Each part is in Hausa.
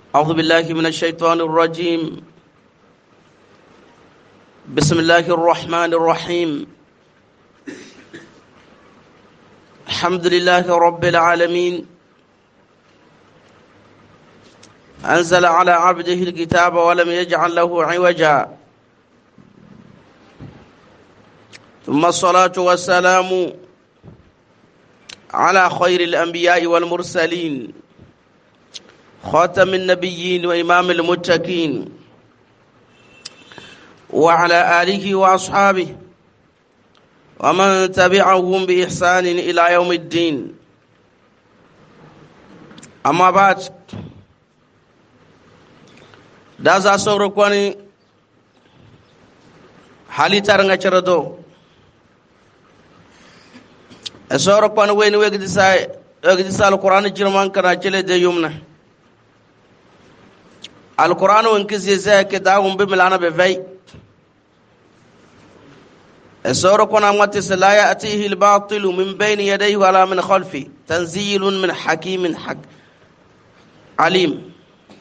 أعوذ بالله من الشيطان الرجيم. بسم الله الرحمن الرحيم. الحمد لله رب العالمين. أنزل على عبده الكتاب ولم يجعل له عوجا، ثم الصلاة والسلام على خير الأنبياء والمرسلين، خاتم النبيين وإمام المتقين، وعلى آله وأصحابه ومن تبعهم بإحسان إلى يوم الدين. أما بعد، دازا سوركواني حالي تارنغا چردو سوركواني وين ويقدسا القرآن جرمان كنا چلي دي يمنا القرآن وانكسي زي كداهم بملانا بفاي سوركونا ماتس لا يأتيه الباطل من بين يديه ولا من خلفه تنزيل من حكيم عليم.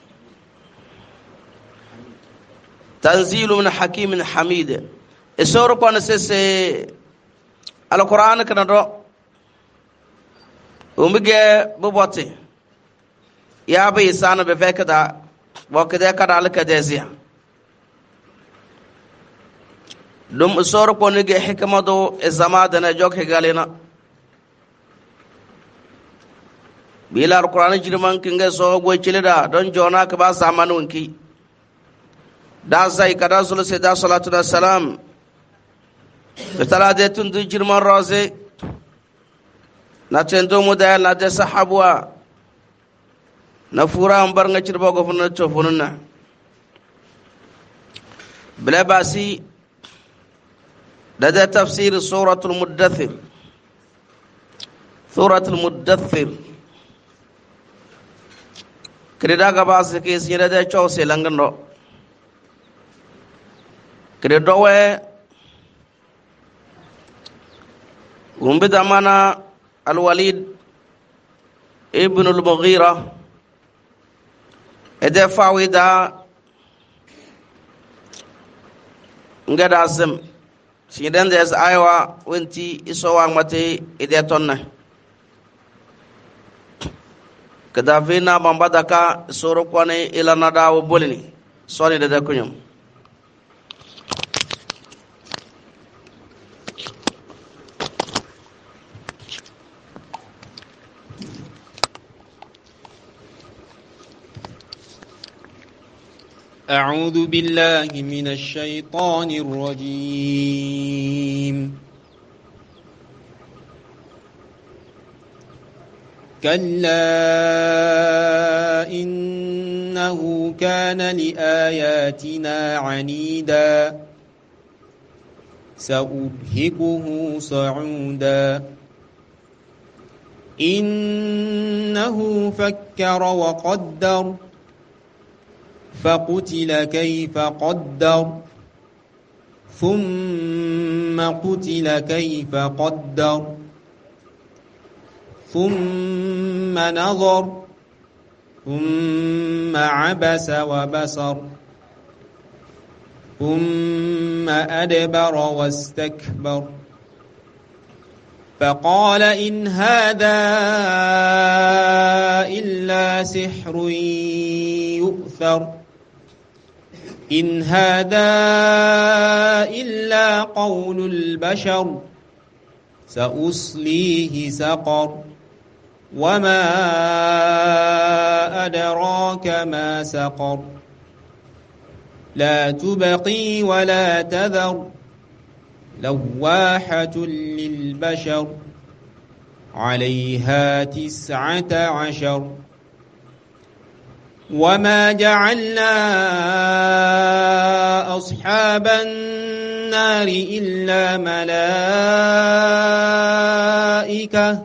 تنزيل من حكيم حميد. سوركونا سيسي القرآن كنا دو ومجي ببوتي يا بي سانا بفاك دا وكذا كدا لك دازيا دم سور کو نگه حکمت دو زما دنا جوک هگالینا بیلا القرآن جرمان کنگه سو گوی چلیدا دون جونا کبا سامانون کی دا زای کدا صلی سیدا صلاة الله السلام بتلا دیتون دو جرمان رازه نتندو مدهل نده صحابوا نفورا امبرنگا چربا گفنن چوفنن بلا باسی لدى تفسير سورة المدثر. سورة المدثر كريدا غباس كيس يردا چوسي لنگنو كريدوه ومبد امانا الوليد ابن المغيرة ادى فاويدا ngada azam sidan des aywa wenti isowa mate ide tonna kada vina bambadaka soro kone ila nada wo bolini soni de kunyum أعوذ بالله من الشيطان الرجيم. كلا إنه كان لآياتنا عنيدا سأرهقه صعودا إنه فكر وقدر فقتل كيف قدر ثم قتل كيف قدر ثم نظر ثم عبس وبصر ثم أدبر واستكبر فقال إن هذا إلا سحر يؤثر إن هذا إلا قول البشر سأصليه سقر وما أدراك ما سقر لا تبقي ولا تذر لواحة للبشر عليها 19 وما جعلنا أصحاب النار إلا ملائكة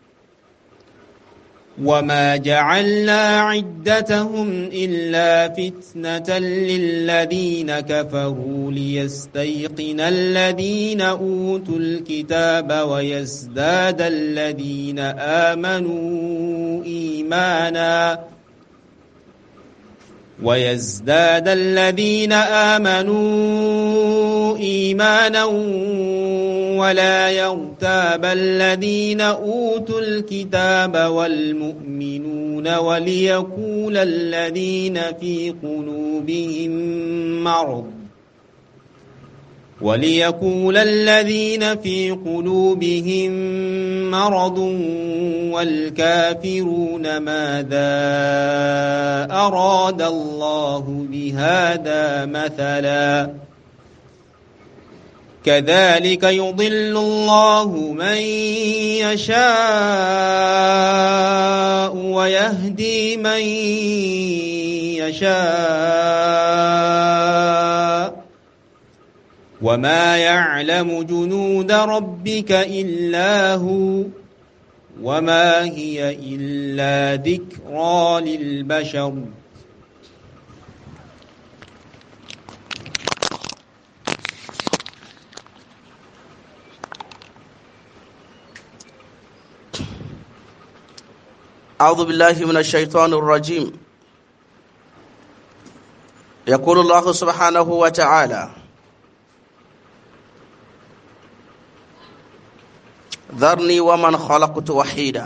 وما جعلنا عدتهم إلا فتنة للذين كفروا ليستيقن الذين أوتوا الكتاب ويزداد الذين آمنوا إيمانا ويزداد الذين آمنوا إيمانا ولا يرتاب الذين أوتوا الكتاب والمؤمنون وليقول الذين في قلوبهم مرض والكافرون ماذا أراد الله بهذا مثلا كذلك يضل الله من يشاء ويهدي من يشاء وما يعلم جنود ربك إلا هو وما هي إلا ذكرى للبشر أعوذ بالله من الشيطان الرجيم. يقول الله سبحانه وتعالى: ذرني ومن خلقت وحيدا.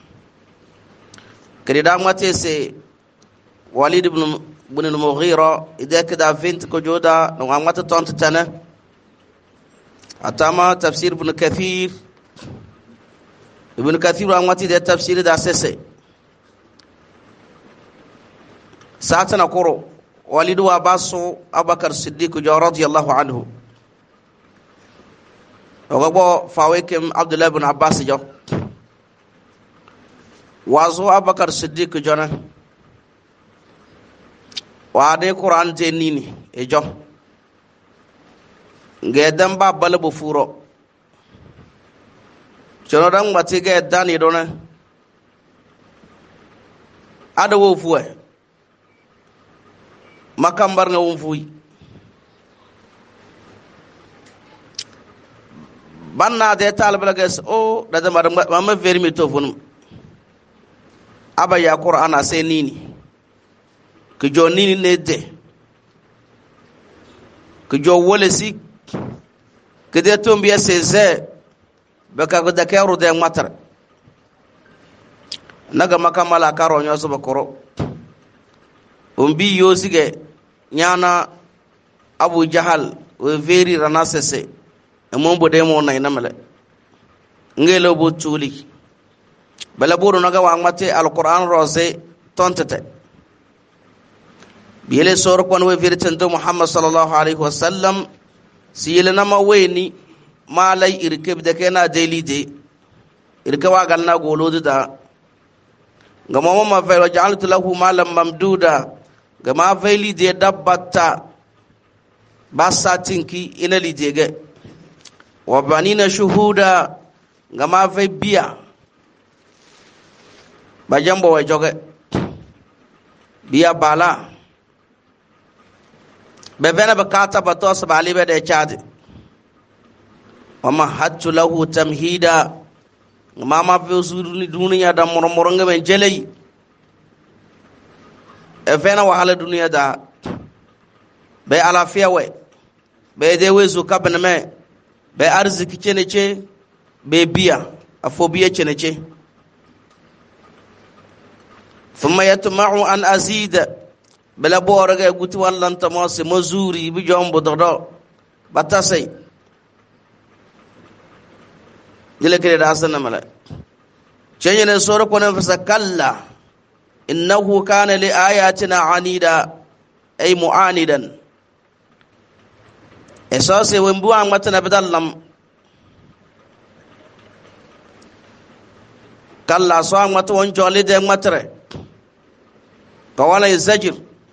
كريدا ماتيسي وليد بن المغيرة إذا كدا فينت كجودا نوامات تونت تنا أتاما تفسير ابن كثير واماتي ده تفسير ده سيسي ساعتنا كورو وليد واباسو أبو بكر الصديق رضي الله عنه وغبو فاويكم عبد الله بن عباس جو وازو أبو بكر الصديق جونا وعدي قرآن تنيني جو غيدن بابل بفورو jono dang matiga dani dona ada wo fuwe makambar nga wo fuyi banna de talbala ges o da ma vermi to funum aba ya qur'ana sai nini ki jo nini ne de ki jo wole si ki de to mbiya seze baka go dakaru de matar naga makamala karo nyoso bakoro umbi yosige nyana Abu Jahal we veri ranasese emombo demo na inamale ngelo bo tuli bala bodo naga wa mate alquran rose tontete biele sor kon we veri tento Muhammad sallallahu alaihi wasallam siyele nama weni malai irkeb da kena daily de irkawa galna golodu da gama ma fa waja'altu lahu malam mamduda gama faili de dabbata basatinki ina lidege wa banina shuhuda gama fa biya bajambo wa joge biya bala bebena bakata batos bali be de chade wama hajju lahu tamhida mama fe usuduni duniya da mormoronga men jelei e fena wahala duniya da be alafiya we be de wezu kabna me be arziki ceneche be biya afobiya ceneche thumma yatma'u an azida bela boraga guti wallan tamase mazuri bi jombo dodo batasai jile kire da hasan mala chenye ne sura ko ne fasakalla innahu kana li ayatina anida ay muanidan esase wembu amata na bidallam kalla so amata won jole de matre ko wala zajir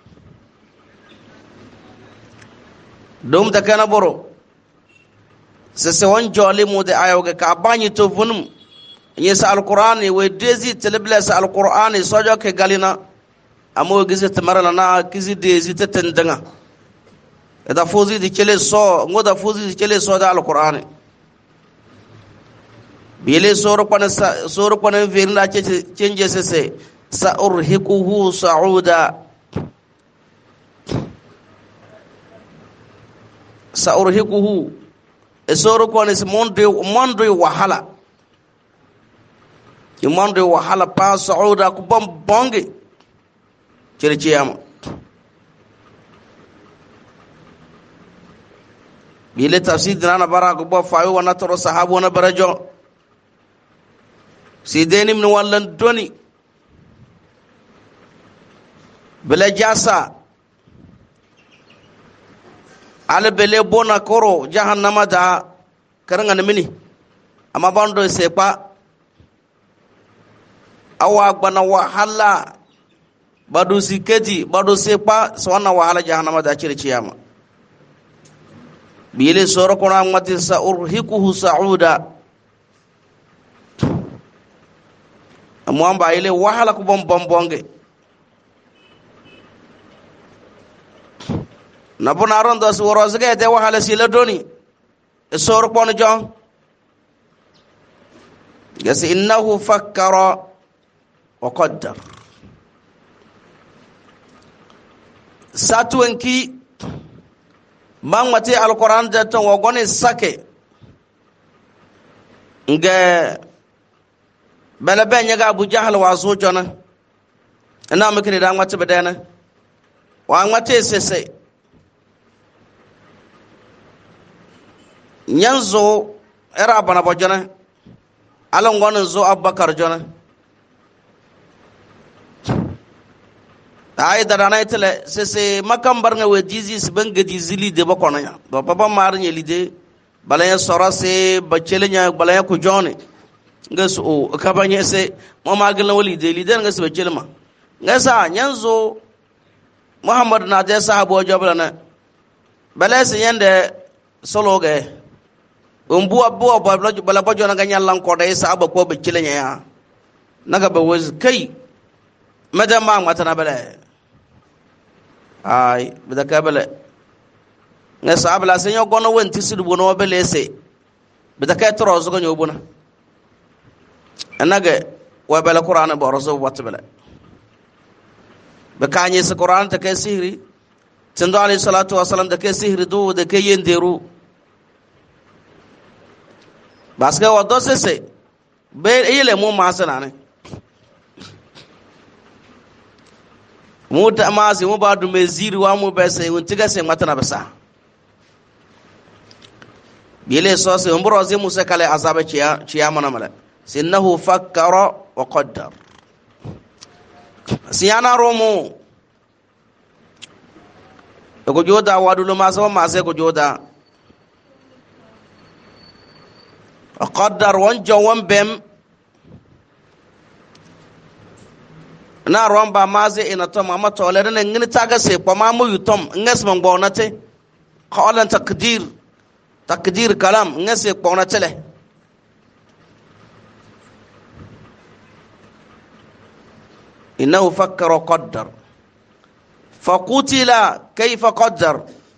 dum da kana boro sese won jole mu de ayoge ka banyi to funum yesa alqur'ani we dezi telebla sa alqur'ani sojo ke galina amo gize tamarana na kizi dezi tetendanga da fozi di kele so ngoda fozi di kele so da alqur'ani bile soro kwana verna chenje sese sa urhiquhu sa'uda sa'urhiquhu esoro ko ne mondo wahala mondo wahala pa sauda ko bonge circiyama bile tafsir dana bara ko bo fayo wana toro sahabu wana barajo sideni min wallan doni bele jasa ala bele bona koro jahannama da karanga mini amma bando sepa awa gbana wahala badu siketi badu sepa swana wahala jahannama da circiyama bile soro kono amati sa'urhiquhu sa'uda amwamba ile wahala ko bonge nabuna rondo so rozge de wahala sila doni soro kono jon yasi innahu fakkara wa qaddar satwenki mangmati alquran da ton wogone sake nge bela benya ga Abu Jahal wa so jona ina mikri da ngmati bedena wa ngmati sese nyanzo era bana bojona alon gono zo Abubakar jona ay da dana itele sese makam barnga we dizi sbenga dizili de bakono ya do papa mar nye lide balaya sorase bacele nya balaya ko jone ngas o kabanye se mama gala wali de lide ngas bacele ma ngasa nyanzo Muhammad na de sahabo joblana balaya se yende solo ge umbu abu bala bojona ga nyallan ko de sahabo ko bacele nya ya naga ba waz kai madam ma matana bala ay bidaka bala ngasa abla senyo gono wenti sidu no bele se bidaka tro zo gonyo buna anaga wa bala qur'an bo rozo wat bala bakanye se qur'an ta kai sihri tindo alayhi salatu wasalam da kai sihri do da kai yenderu baska wa do se be ile mu masana ne muta mazi mu badu meziri wa mu bese untiga se matana basa bile so se umbro ze musa kale azaba ciya mana mala sinnahu fakkara wa qaddar siyana romo ko joda wadulu ma so ma se ko joda qaddar wan jawam bem na romba maze ina to mama to le na ngini taga se ko ma mu yutom nges mon bonate qalan takdir kalam nges ko na tele innahu fakkara qaddar faqutila kayfa qaddar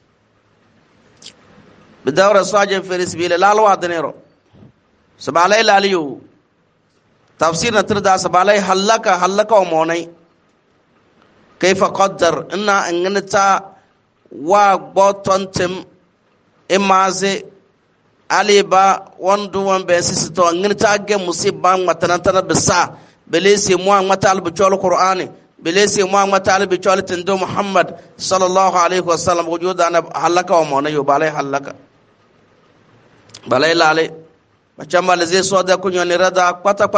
bidawra sajin fi risbil la alwa dinero sabalay laliyu tafsir na tirda sabalay halaka o monai kayfa qaddar inna angnata wa botontim imaze aliba wandu wan be sisito angnata ge musiba matanantana bisa belesi mu angmata albicol qur'ani belesi mu angmata albicol tindo muhammad sallallahu alaihi wasallam wujuda na halaka o monai yo balay halaka balay lale machamba leze soda kunyo ni rada kwata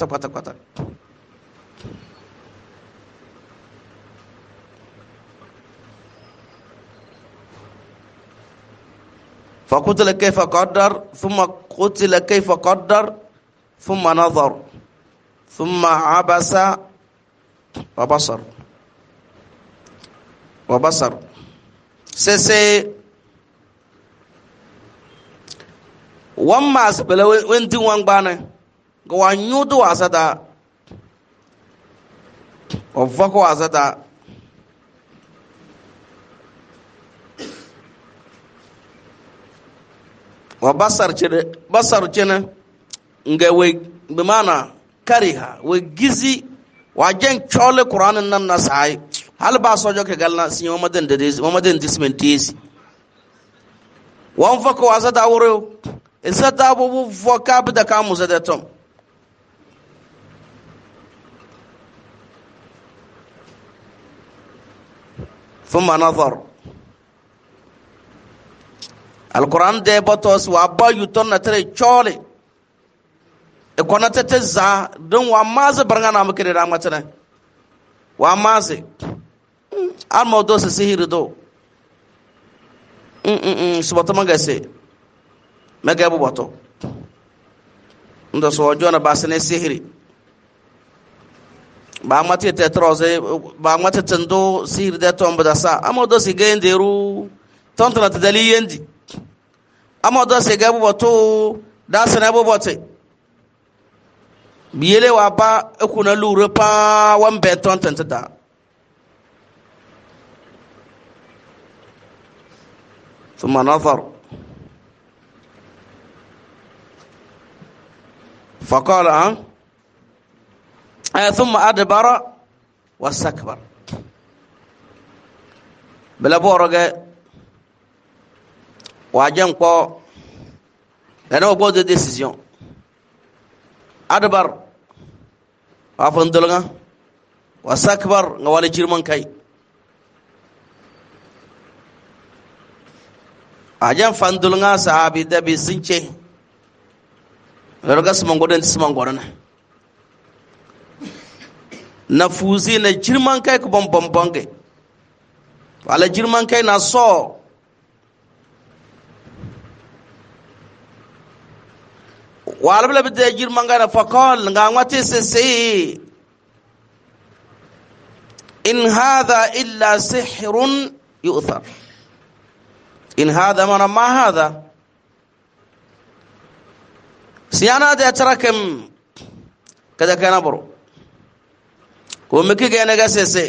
فقتل كيف قدر ثم قتل كيف قدر ثم نظر ثم عبس وبصر سيسي wamma bela wenti wangbana go wanyudu asata ovako asata wa basar chene ngawe bimana kariha we gizi wajen chole qur'an nan nasai hal ba sojo ke galna si momaden dismentisi wan fa ko asa da wuro isa ta bu fo ka bi da ka musa da tom ثم نظر القرآن ده بطوس وابا يتون نتري چولي اكونا تتزا دون واماز برغانا مكري رامتنا واماز الموضوع سيهير دو سبطة مغسي مغابو بطو ndo so jona basane sihiri ba mati tetroze ba mati tendo sihir de tomba da sa amodo si genderu tontana tadali yendi amodo si gabu boto da sana bo bote biyele wa ba ekuna lure pa wan be tontanta da ثم نظر فقال ثم أدبر واستكبر بلا بورغ واجن كو لانه بو دي ديسيزيون أدبر افندلغا واستكبر ngawale jirman kai ajan fandulnga sahabi da bi sunce roga suman godon suman godon na fuzi na jirman kai ku bonge wala jirman kai na so wala bla bide jirman ga na faqal nga ngati se in hadha illa sihrun yu'thar in hadha ma hadha siyana da tarakem kada kana baro ko miki ga na ga sese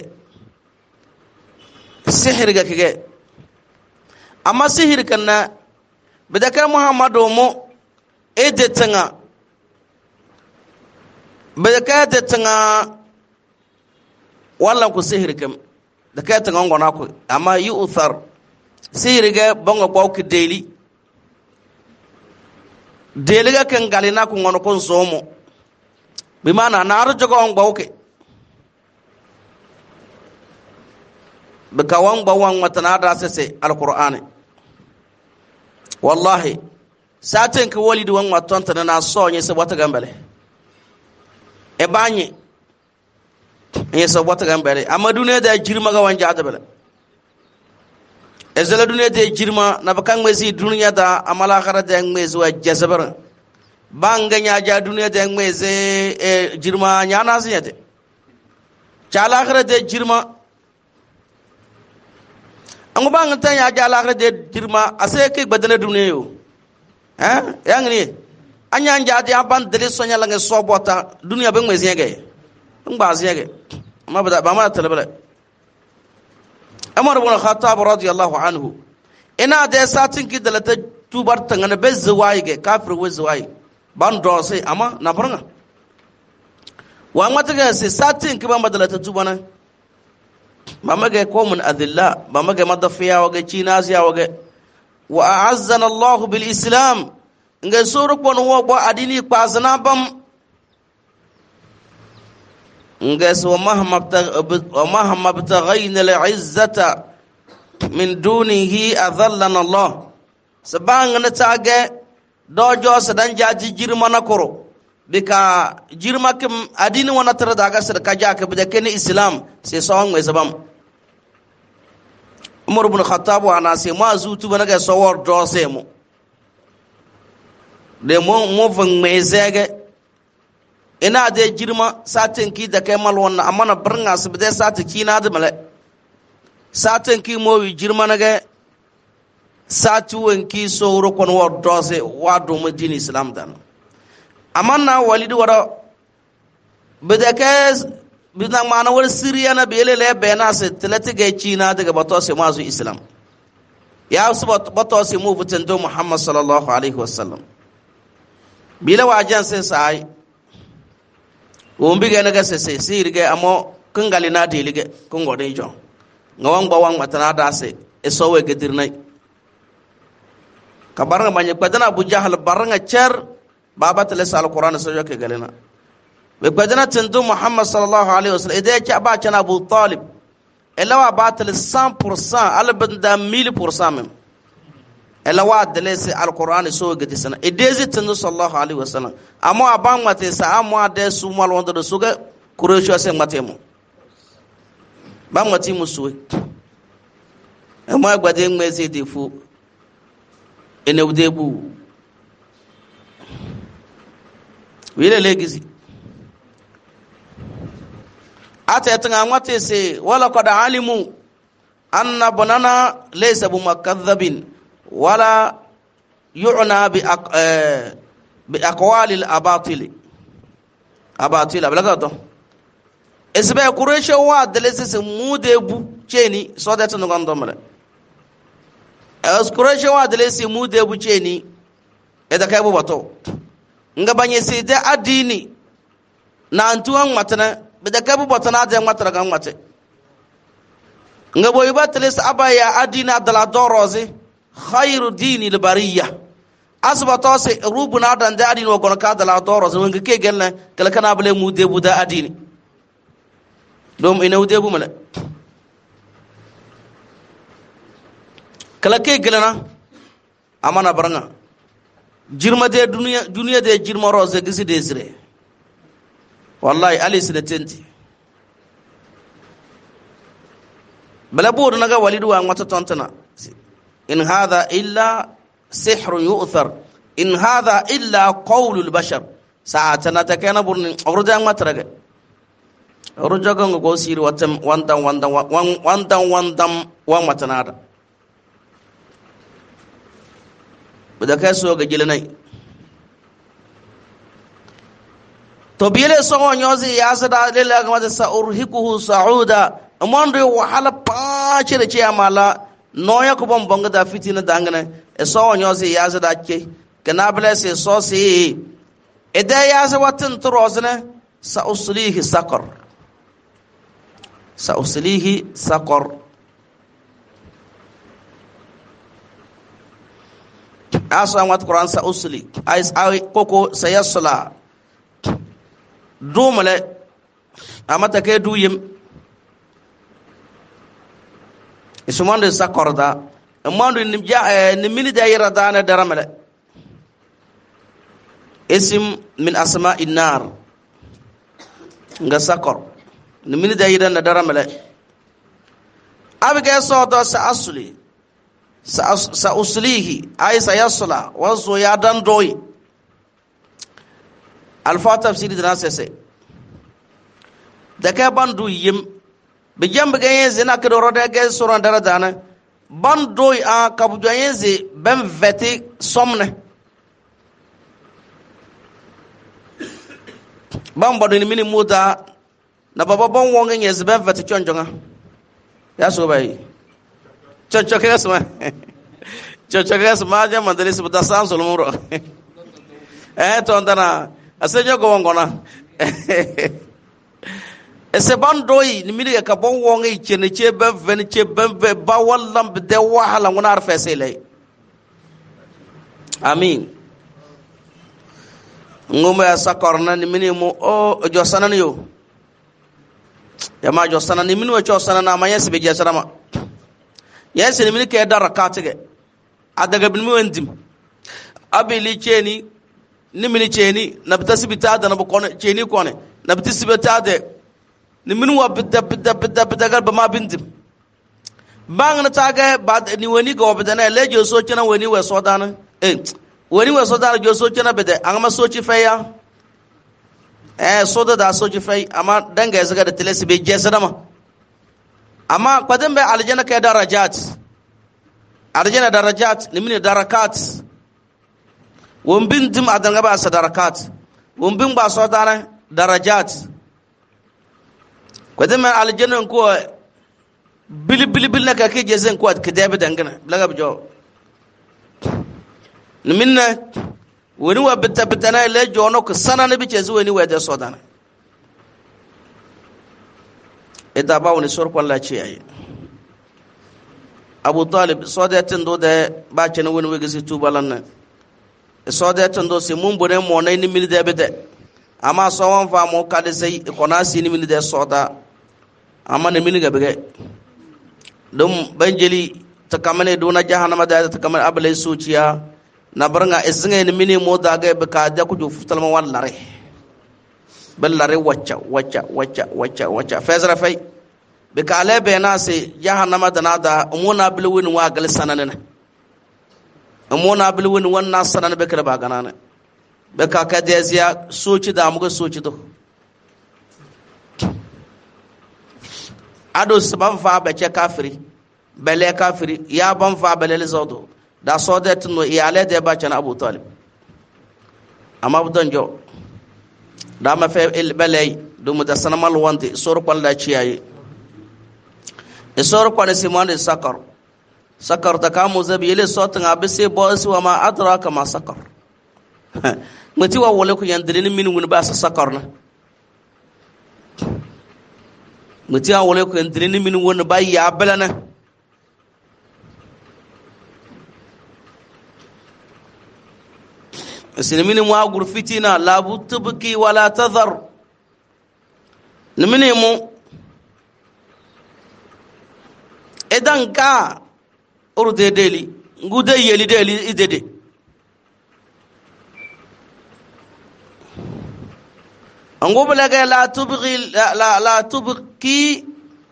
sihir ga kige amma sihir kanna bidaka muhammadu mu edetanga bidaka edetanga wallan ku sihir kam da kai tanga ngona ku amma yu'thar sihir ga bongo ko ku deli ga kan galina ku ngono kon somo bi mana na arjogo on bawke bikawan bawan matana da sese alqur'ani wallahi satin ka walidi wan matonta na sonye se wata gambale e banye e se wata gambale amma duniya da jirma ga wanja adabala e zala duniya da jirma na bakan mezi duniya da amala khara da mezi wa jazabar banga nya ja duniya da mezi e jirma nya nasiya de chala khara da jirma an ba ngata ya ja la khara de jirma ase ke badala duniya yo yang ni anya anja dia ban dele sonya la nge sobota duniya be mezi yege ngba ziyege ma bada ba ma talabala Umar ibn Khattab radiyallahu anhu ina da satin ki dalata tubar tangana be zuwaye kafir we zuwaye ban do sai amma na farnga wa mata ga sai satin ki ban badalata tubana mama ga qawmun adilla mama ga madafiya wa ga cinaziya wa ga wa a'azzana Allah bil islam ngai suru ko no bo adini kwazana bam ngai so mahma btaghayna al-izzata min dunihi adhallana Allah sabanga na tage dojo sadan jaji jirma na koro bika jirma kim adini wana tara daga sadaka jaka bida ken islam sai sawon mai zabam Umar ibn Khattab ana sai ma zutu bana ga sawar do sai mu de mo van mai zage ina da girma satin ki da kai mal wannan amma na birnga su bide satin ki na da mala satin ki mo wi girma na ga satu wanki so ro kon wa do se wa do mu din islam dan amma na walidi wara bide kai bidna mana war siriya na bele le be na se tilati ga ci na daga bato se mazu islam ya su bato se mu fitin do muhammad sallallahu alaihi wasallam bila wajan sai sai wombi ga naga sese sirge amo kungali na delige kungode jo ngawang bawang matana da se e sowe gedirnai ka baranga manye kwadana Abu Jahal baranga cer baba tele sal Qur'an so yoke galena be kwadana tindu Muhammad sallallahu alaihi wasallam ide ya ba cana Abu Talib elawa batil 100% albanda 1000% même elawa delese alquran so gadi sana idezi tindu sallallahu alaihi wasallam amo aban mate sa amo ade su mal wonda do suga kuresho se matemo ba mati musuwe amo agbade ngmeze defu ene udebu wile legizi ata tanga ngwate se wala qad alimu anna banana laysa bimakadhabin wala yu'na bi aqwali al-abatil balaga to esbe kuresho wa delese se mudebu cheni so that no gondo male es kuresho wa delese mudebu cheni eda kai bobato nga banye se de adini na antuan matana bida kabu botana de matara gan mate nga boy batles abaya adina dala dorozi khairu dini al-bariyah asbato se rubuna dan da adini wogon ka dala dorozi nga ke gelna kala kana bale mu debu da adini dom ina udebu mala kala ke gelna amana baranga jirma de duniya de jirma roze gisi desire wallahi ali sinatenti bala bod naga walidu wa ngata tontana in hadha illa sihr yu'thar in hadha illa qawl al-bashar sa'atana takana burni urda matraga urjaga ngo siri watam wandan wa matanada bada kaso ga gilanai to bile so nyozi ya sada lela ga sa urhikuhu sauda amondo wahala paachire che amala noya ko bom bonga da fitina dangane e so nyozi ya sada ke kana bele se so si ede ya sa watin turozne sa uslihi saqar asa wat Quran sa usli ay koko sayasla dumale amata ke duyim isumande sakorda amando ni mini daira dana daramale isim min asma'in nar nga sakor ni mini daira na daramale abiga so do sa asli sa uslihi ay sayasla wa so ya dan doy alfa tafsiri dana sese da ka bandu yim be jambe gaye zina ke do de ge suran dara dana bandu a kabu gaye ze ben veti somne ban bodo ni mini muta na baba bon wonge nyez ben veti chonjonga ya so bai chochoke gasma ja mandali su da san solomuro to ndana asenyo go ngona ese bandoi ni mili ka bon wonge chene che be ven che be ba wallam de wahala ngona arfesele amin ngoma sakorna ni mini mo o josana ni yo ya ma josana ni mini wo josana na ma yesi be jesara ma yesi ni mini ke darakatege adaga bin mo endim abili cheni ni mini cheni na bitasibita da na bokone cheni kone na bitasibita de ni mini wa bidda gal bama bindim bang na taga bad ni woni go bidana lejo so chena woni we so dana woni we so dana jo so chena bede angama so chi feya so da so chi fey ama danga zaga da tilesi be jesada ma ama kwadambe aljana ka darajat ni mini darakat wombin dim adanga ba sa darakat wombin ba so dana darajat kwadambe aljana ko bil na ka ke jezen ko ka dabe dangana blaga bijo ni minna woni wa bitana le jono ko sanana bi chezu woni wa da so dana eda ba woni sor ko la ci ay Abu Talib sodetin do de ba cene woni wegisi tubalan sodetin do se mun bone mo nay ni mil de bede ama so won fa mo kade sey ko na sini mil de soda ama ne mil ga bege dum banjeli ta kamane do na jahannama da ta kamane ablay suciya na barnga isnga ni mini mo da ga be ka da ku ju futal ma wallare ballare wacca fezra fay be ka le be na se jahannama da na da umuna bilwin wa gal sananana umuna bilwin wannan sanan be ka ba ganana be ka ka deziya suci da mu ga suci do ado saban fa be ce kafiri bele kafiri ya ban fa bele zodo da sodet no iyale de ba cana Abu Talib amma budan jo da ma fe il bele dum da sanamal wonde sor kwal da ciyayi e sor kwal simon de sakar ta kamu zabi ile sotin abise bo su ma adraka ma sakar muti wa wala ku yandrin min woni ba sakar na muti wa wala ku yandrin min woni ba ya balana sinimini mu agur fitina labu tubki wala tadhar nimini mu edan ka urde deli ngude yeli deli idede ango balaga la tubghi la tubki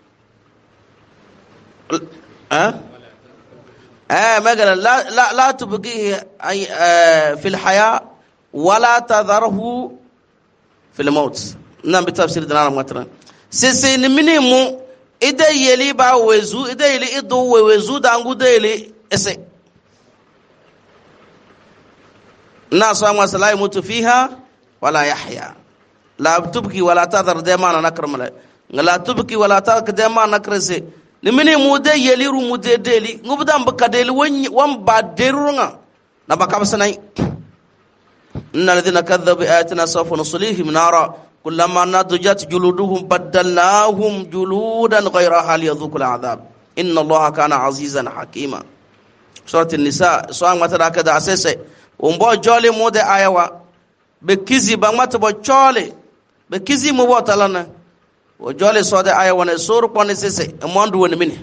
مثلا لا تبقيه في الحياة ولا تذره في الموت نعم بتفسير دنا مثلا سي نمنيمو إذا يلي با وزو إذا يلي إدو وزو دانغو ديلي إسي الناس وما لا يموت فيها ولا يحيا لا تبكي ولا تذر دائما نكرم لا تبكي ولا تذر دائما نكرسي nimini mude yeliru mude deli ngubdan baka deli wan ba derunga na baka basanai innal ladhina kadhabu bi ayatina sawfa nuslihim nara kullama nadjat juluduhum badalnahum juludan ghayraha liyadhuqul adhab inna allaha kana azizan hakima surat an-nisa suang mata da kada asese umbo jole mude ayawa be kizi ba mata bo chole be kizi mo botalana o jole sode aya wona sor kone sese amondu woni mini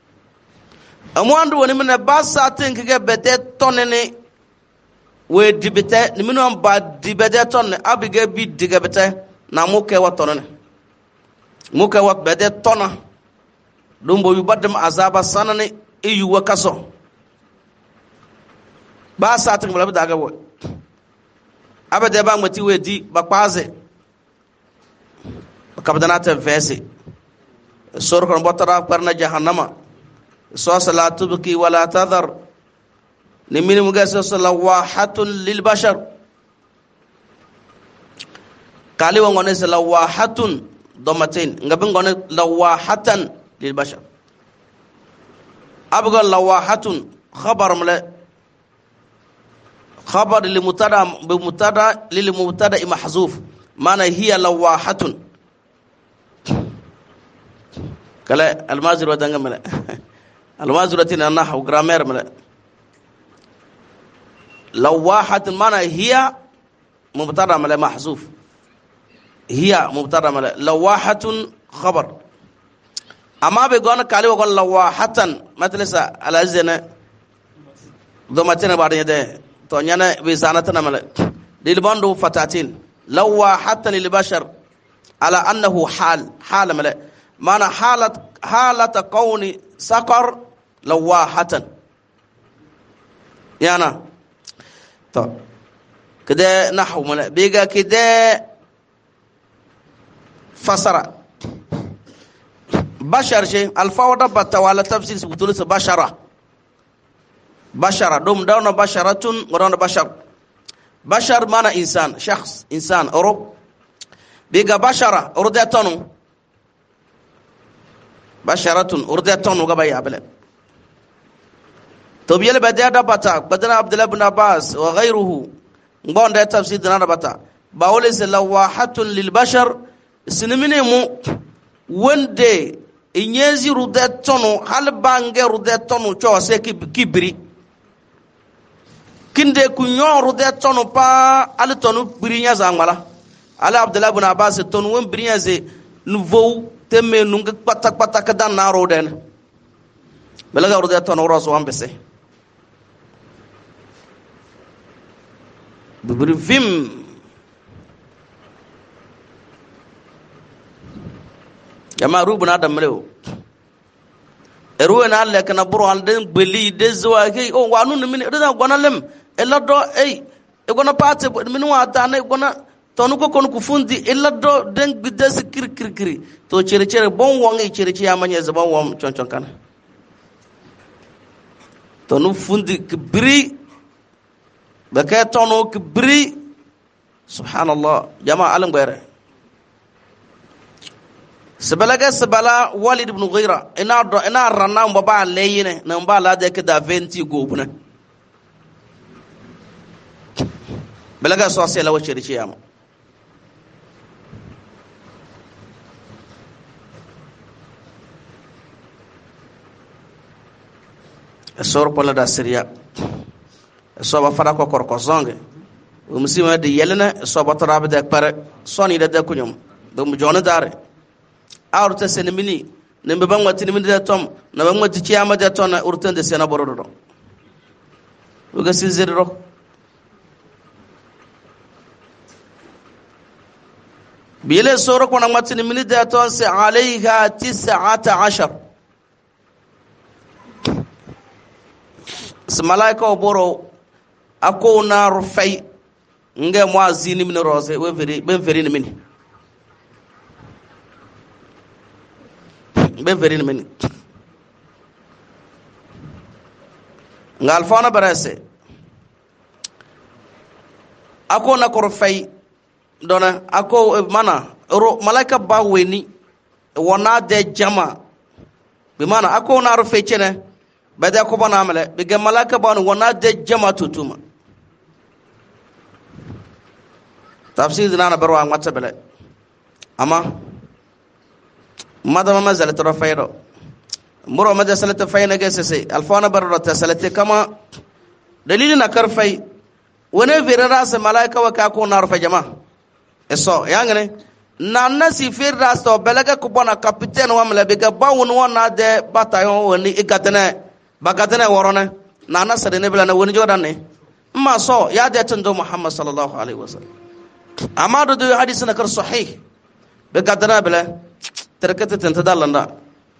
ba sa tinki ge bete tonene we dibete ni minu ba dibete tonne abige bi diga bete na muke wa tonne muke wa bete tona dumbo yu badam azaba sanane iyu wa kaso ba sa tinki bla daga wo abade ba ngati we di ba kwaze kabdanata vese sor kon botara parna jahannama so salatu biki wala tadhar ni min mugasa salawahatun lil bashar kali wongone salawahatun domatin ngabe ngone lawahatan lil bashar abga lawahatun khabar mala khabar lil mutada bi mutada lil mubtada mahzuf mana hiya lawahatun kala almazir wadanga mala almaziratin nahwu grammar mala lawahat mana hiya mubtada mala mahzuf hiya mubtada mala lawahatun khabar amma be gona kali wagon lawahatan matlisa alazina do matena badanya de to nyana be sanatana mala dil bandu fatatin lawahatan lil bashar ala annahu hal mala mana halata kauni sakar lawahatan yana to kede nahwu mala biga kede fasara bashar shay alfawda batawala tafsir sebetulnya bashara dum dawna basharatun ngorona bashar mana insan syakhs insan urub biga bashara urdatanu basharatun urdatanu gaba ya bala to biyal badada bata badana abdullah ibn abbas wa ghayruhu ngonda tafsir dana bata bawle lawahatun lil bashar sinimine mu wande inyezi rude tonu hal bange rude tonu cho se kibri kinde kunyo rude tonu pa al tonu brinya zangmala ala Abdullah ibn Abbas tonu won brinya ze nouveau temme nunga pata kadan na roden belaga rude tonu raso ambese bibri vim yama rubuna adam lew eruwe na alle kana buru alden beli dezwa ke o wanu min rida gonalem elado e gona pate min wa tane gona tonu ko kon ku fundi elado den bides kir to chere bon wongi chere yamanye zaba wom chon kana tonu fundi kibri baka tonu kibri subhanallah jama alam gaire sebala Walid ibn Ghira ina ranna mbaba leyine na mbala de ke da 20 gobuna balaga so asela wace rici yama sor pola da Syria so ba fara ko korko zonge musima de yelena so ba tarabe de pare soni de kunyum dum jona dare awrta senemini nembe bangwati ni de tom na bangwati ciyama de ton na urtende sena borodo uga sinzirro bile soro kona matini mini de ton se alayha 19 malaika oboro akona rufai nge mwazini mini rose we veri ni mini be very minute ngal fona barase ako na ko fay dona ako mana ro malaika ba weni wona de jama be mana ako na ro fay chene be de ko bana male be ge malaika ba wona de jama tutuma tafsir dina barwa ngata bele ama madama mazal trafayro muro madasal tafayna gesese alfana barra tasalati kama dalilina karfai wone virara sa malaika wa ka ko nar fa jama eso yangane nanna si firra so belaga ko bona capitaine wa mala bega bawun wona de bataillon woni igatene bagatene worone nanna sade ne bilana woni jodanne ma so ya de tando Muhammad sallallahu alaihi wasallam amadu de hadith na kar sahih bega dana bela terkete tenta dalanda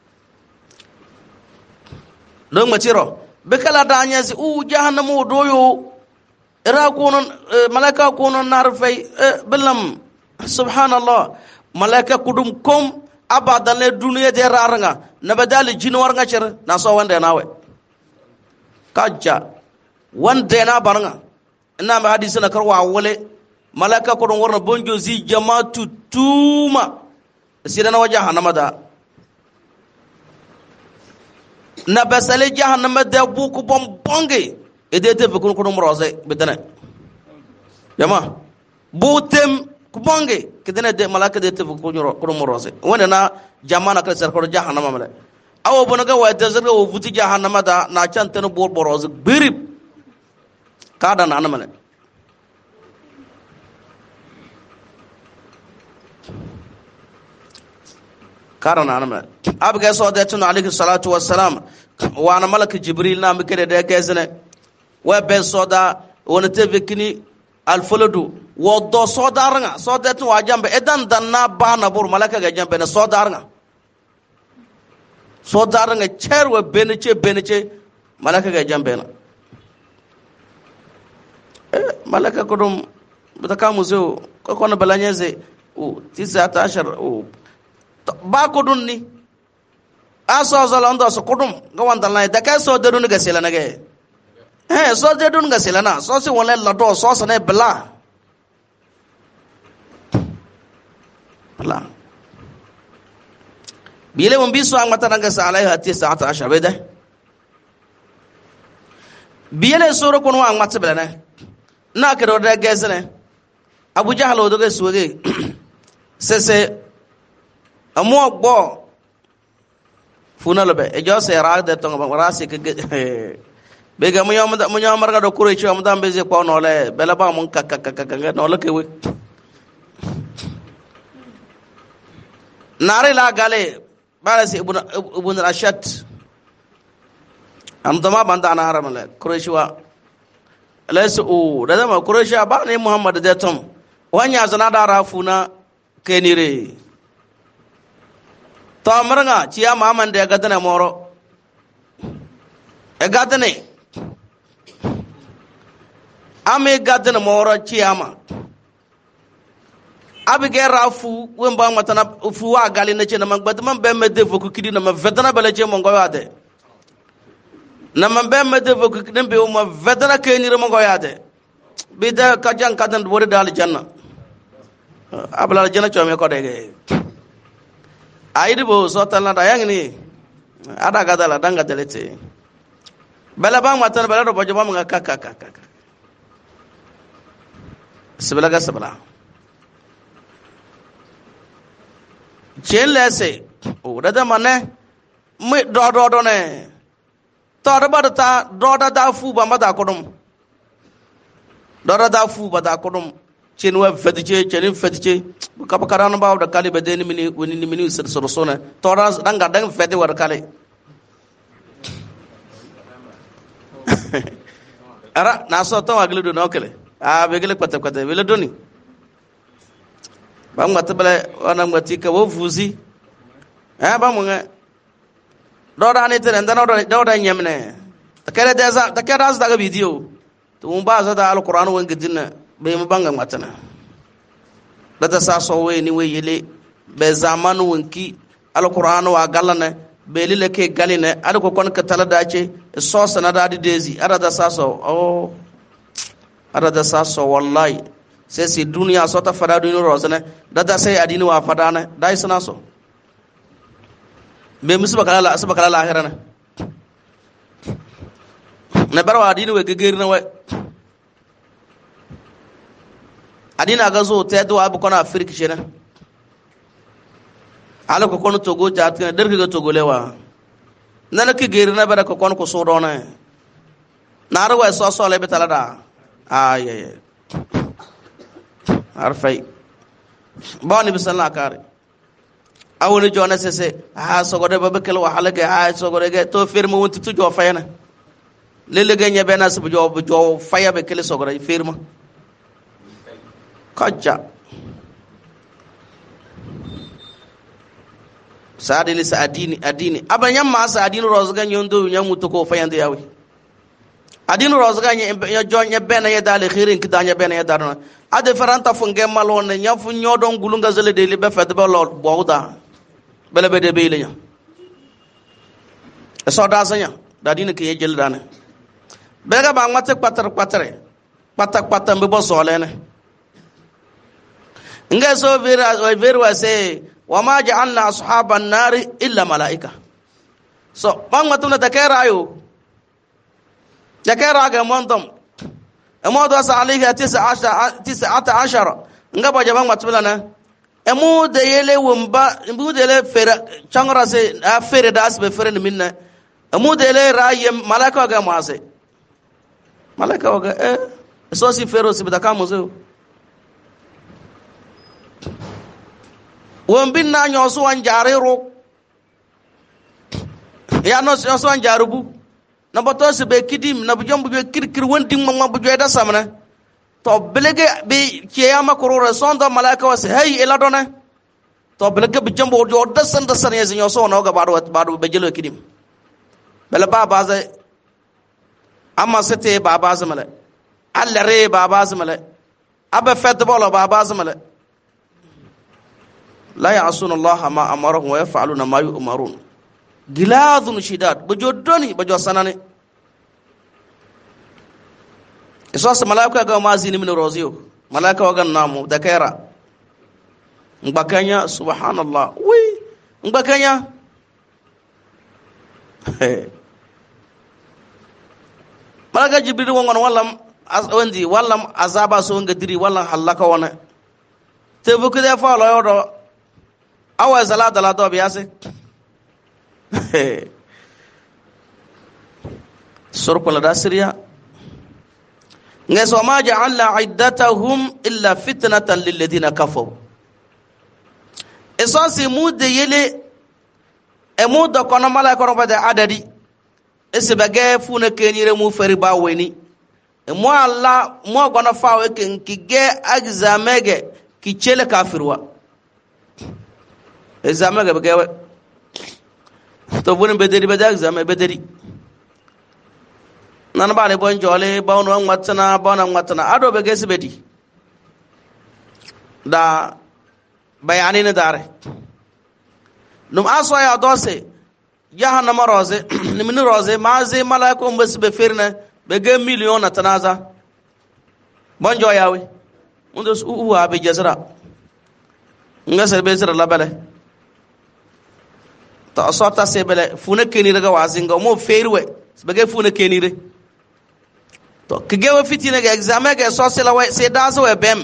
don maciro bekala danya si jahannamu doyo ira konon malaka konon narfai bilam subhanallah malaka kudum kom abadan le duniya de raranga nabadali jinwar ngacer na so wande nawe kajja wande na baranga ina ma hadisi na karwa wole malaka kudum warna bonjo zi jama'atu tuma sidana wa jahannama da na basale jahannama da buku bombonge edete fukun kudum roze bedana jama butem kubonge kidene de malaka de fukun kudum roze wanda na jamana kala sarkor jahannama mala awo bonaga wa tazarga wo futi jahannama da na chantene bor boroze birib kada na anamale karana anama abga so da tun alayhi salatu wassalam wa ana malak jibril na mikere da gezene wa ben soda wona tevekini al fuludu wo do sodaranga soda tun wajambe edan danna bana bur malaka ga jambe na sodaranga cherwe beneche malaka ga jambe na malaka kodum butaka muzo ko na balanyeze 19 ba kudun ni aso zalando so kudum gawandal na da kai so dedun ga sela nage so dedun ga sela na so si wala la do so sa ne bla bile mon biso ang mata nga sa alaiha 19 beda bile soro kono ang mata bela na na ka do da gezene Abu Jahal o do ga suwe sese amo gbo funa lobe e jo se ra de to ra se ke be ga mu nyom marga do kure ci am dam be je ko no le bela ba mun ka no le ke we nare la gale bala se ibn rashad am dama banda na haram le kure ci wa laysa o da ma kure ci ba ne muhammad de tom wanya zana da rafuna kenire to marga ci ya maman de ga dana moro e ga dana ame ga dana moro ci ama abige rafu wemba matana fu wa gali na ce na magbad man be me defo ku kidi na ma vedana bele ce mo ngoyade na man be me defo ku kidi be mo vedana kenire mo ngoyade bi da ka jan ka dan wori dal janna abla janna cho me ko de ayidi bo so tan na yang ni ada ga dala danga delete bela bang matana bela do bojo bam nga ka sebela ga sebela chen lese o da mane me do ne to da ba ta do da fu ba ma da kodum do da fu ba da kodum chen wa fetiche chen fetiche ka karan ba da kali be den mini woni ni mini sir sona to da danga dang fete war kali ara na so to aglu do no kele a be gele kwata wele doni bang matbele wana ngati ka wo fuzi ba mo nga do da ni tere ndano do da nyemne takere deza takere az daga video to umba za da alquran wan gidina be mu banga matana da ta sa so we ni we yele be zamanu wanki alquran wa galana be lile ke galine ada ko kon ka tala dace so sana da dezi ada da sa so ada da sa so wallahi sai si duniya so ta fada duniya rozana da sai adini wa fada na dai sana so be musu bakala lahira na barwa adini we gegeri na we adina ga zo ta do abu kona afirki shena ala ko kono togo ta tan der ga togo lewa nana ki geri na bara ko kono ko so do na na ro we so le betala da ay arfai bani bisalla kare awoni jona sese sogode babakel wa halage sogode ge to firma wonti tu jo fayana lele ge nyebe na su jo faya be kele sogode firma kaja saadini adini abanyam ma saadini rozga nyondo nyamuto ko fayande yawi adini rozga nya jonya bena ya dale khirin kidanya bena ya darna ade faranta funge malone nya fu nyodon gulunga zele de libe fede be lord bowda bele be de be lenya so da sanya da dini ke yejel dane bega ba ngate patar mbe bo solene nga so vera se wa ma ja'alna ashaban nari illa malaika so bangmatuna takerayo takera ga mondom amodo sa alayhi 19 nga ba jabang matula na emu de yele wumba emu de le fera changra se a fere das be fere minna emu de le rayem malaika ga mase malaika ga so si fero si bidaka muzo wombin na nyoso wan jariro ya no so wan jarubu na bato se be kidim na bujom bu kirkir wonding mamma bu joyda samna to belege be kiyama korora sonda malaika was hey eladona to belege bujom bo jo dasan ya nyoso no ga badu be jelo kidim bela baba za amma sete baba zamale allare baba zamale aba fed bolo baba zamale la ya'suna Allah ma amarahum wa yaf'aluna ma yu'marun giladun shidad bujodoni bajo sanane eso malaika ga mazini min roziyo malaika wa gan namu da kaira mbakanya subhanallah wi mbakanya malaika jibril wongon wallam azaba so ngadiri wallam halaka wona te buku de fa lo yodo awa zala dala do biase surkula da siriya ngeso ma ja'alna iddatahum illa fitnatan lil ladina kafaru eso si mu de yele e mu do kono mala kono bade adadi ese bage funa kenire mu feri ba weni e mu alla mu gona fawe ken kige examege ki chele kafirwa examege bage to bunin bederi bade exame bederi nan ba le bon jole ba no ngwatana ba na ngwatana ado bage sibedi da bayani ne dare num aso ya dose jahannama roze nimini roze maze malaiko mbes be firne be ge million na tanaza bonjo yawe mundo su wa be jazra ngasa be zira labale ta asota se bele fune keni daga wazinga mo ferwe be ge fune keni re to kige wa fitina ga examen ga so se la we se dazo we bem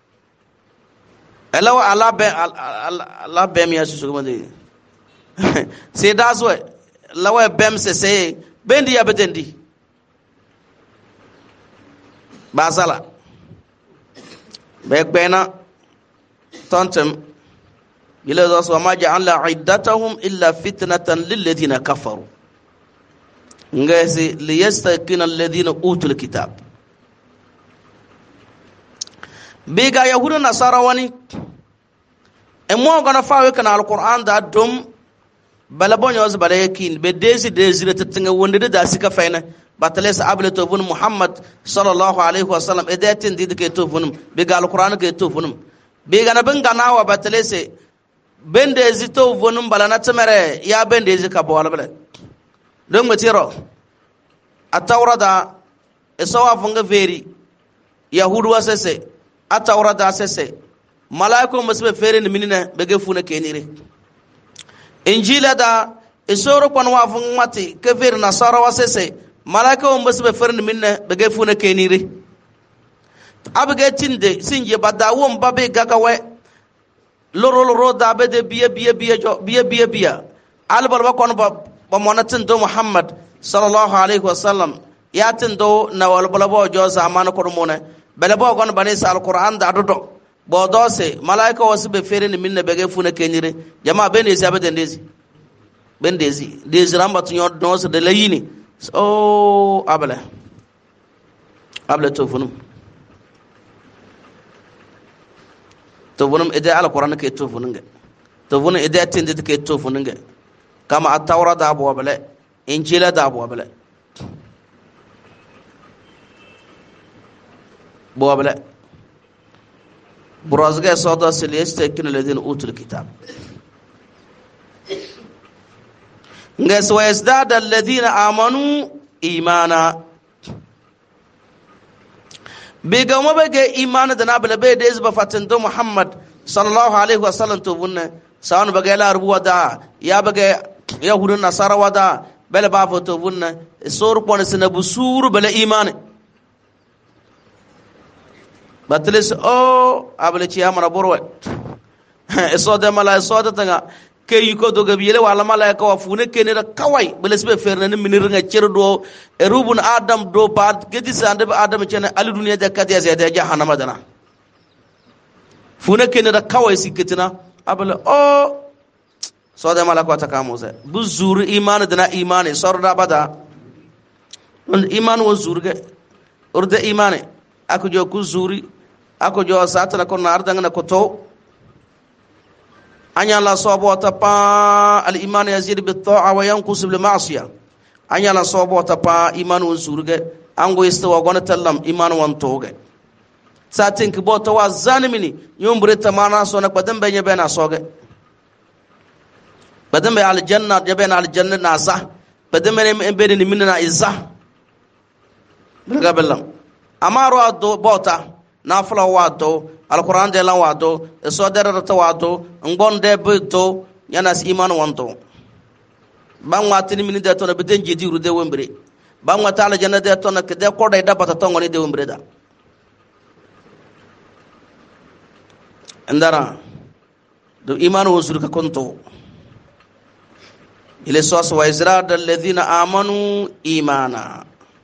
elawa ala bem ya su kuma de se dazo lawa bem se bendi ya betendi basala bekbena tontem ila zasu ma ja'alna iddatahum illa fitnatan lil ladina kafaru ngasi liyastaqina alladhina utul kitab biga yahudu nasara wani emo gona fawe kana alquran da dum bala bonyo z bala yakin be desi tetinga wonde da sika fayna batales abla to bun muhammad sallallahu alaihi wasallam edatin didike to bunum biga alquran ke to bunum biga na benga nawa batales bende zito bunum bala na temere ya bende zika bo wala bala don matiro atawrada esawa funga veri yahudu wasese atawrada sese malaiko masbe fere ni minina bege funa kenire injila da isoro kon wa fun mati ke fere nasara wasese malaiko masbe fere ni minina bege funa kenire abge tinde sinje badawon babe gagawe loro da be de biye albal ba kon ba monatin do muhammad sallallahu alaihi wasallam ya tin do na wal balabo jo zamana ko mona balabo gon bani sal qur'an da dodo bo dose malaika wasu be fere ni minna bege funa kenire jama be ne sabe dendezi bendezi dezi ramba tunyo no so de layini o abla to funum ide al qur'an ke to fununga to funun ide tin de ke to fununga kama at-tawrat da abu abla injila da abu abla bo abla برازقه صودا سليستكن الذين اوتوا الكتاب نس ويزداد الذين امنوا ايمانا بيغما بيغ ايمان دنا بلا بيد ازب فتنتو محمد صلى الله عليه وسلم تبن سان بغى لا ربو دا يا بغى يهود النصارى ودا بل بافو تبن سور بون سنبو سور بلا ايمان batilis o ablechi amara borwe eso de mala eso de tanga ke yiko do gabiyele wala mala ka wafune ke ne da kawai bilis be ferne ni minir nga cerdo e rubun adam do bad gedi sande adam cene ali duniya da kadiya zai da jahannama dana fune ke ne da kawai siketina abale o so de mala ko ta kamuze bu zuru iman dana imani sorda bada iman wo zurge urde imani ako jo ku zuri ako jo satana ko nar dangana ko to anya la sobo tapa al iman yazid bit ta'a wa yanqus bil ma'siyah anya la sobo tapa iman won surge ango istawa gona tallam iman won toge satin ki bota wa zanimini nyumbre tamana so na badam be nyebe na soge badam be al janna jabe na al janna na sa badam be be ni minna izza daga bellam amaro ado bota nafla wado alquran de lan wado so dere ta wado ngon de beto yana iman wanto ban watini min de to na beden jedi ru de wembre ban wata ala janna de to na ke de ko de dabata to ngoni de wembre da andara do iman wo surka konto ile sos wa izrada alladhina amanu imana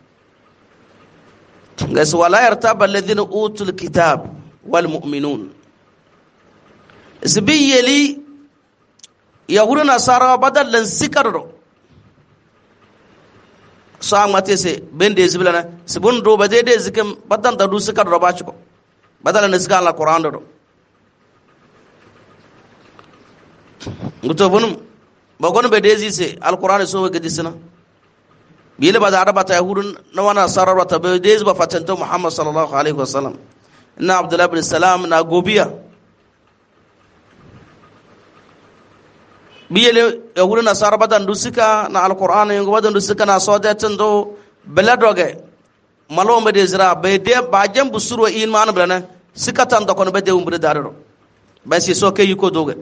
ngas wala yartaba alladhina utul kitab wal mu'minun isbiyeli yahudu nasara badallan sikarro so amate se bende ziblana sibun do bade de zikem badan da du sikarro ba chiko badalan zikal la qur'an do nguto bunum bagon be dezi se alquran so ga disina bile ba da araba ta yahudun na wana sarara ta be dezi ba fatanta muhammad sallallahu alaihi wasallam inna abdullah ibn salam na gobiya bile yahudun na saraba dan dusika na alquran yango wadan dusika na so da tando bela doge malo be dezira be de ba jam busuro in man blana sikatan da kono be de umbre dararo ba si so ke yiko doge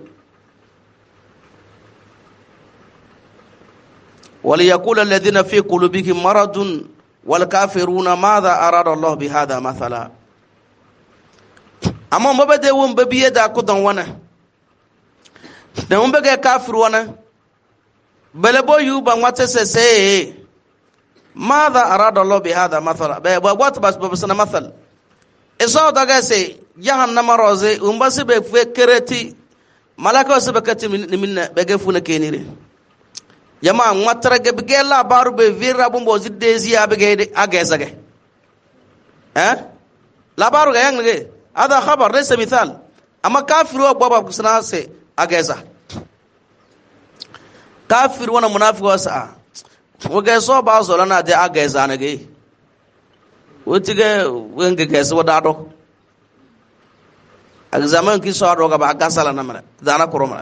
وليقول الذين في قلوبهم مرض والكافرون ماذا أراد الله بهذا مثلا أما مبدأ ومببيه دا كدن وانا دا مبقى كافر وانا بلبو يوبا واتسسي ماذا أراد الله بهذا مثلا بوات بس بسنا مثل إصاو دا سي جهنم روزي ومبسي بفكرتي ملاكو سبكتي من بغفون كينيري jama ngwatara ge bige labaru be vira bumbo zidezi abege agezage labaru ga yangne hada khabar laysa mithal amma kafiru wa baba kusna se ageza kafir wana munafiq wasa woge so ba zo lana de ageza nage wotige wenge geso wadado examen ki so ado ga ba gasala namara dana koroma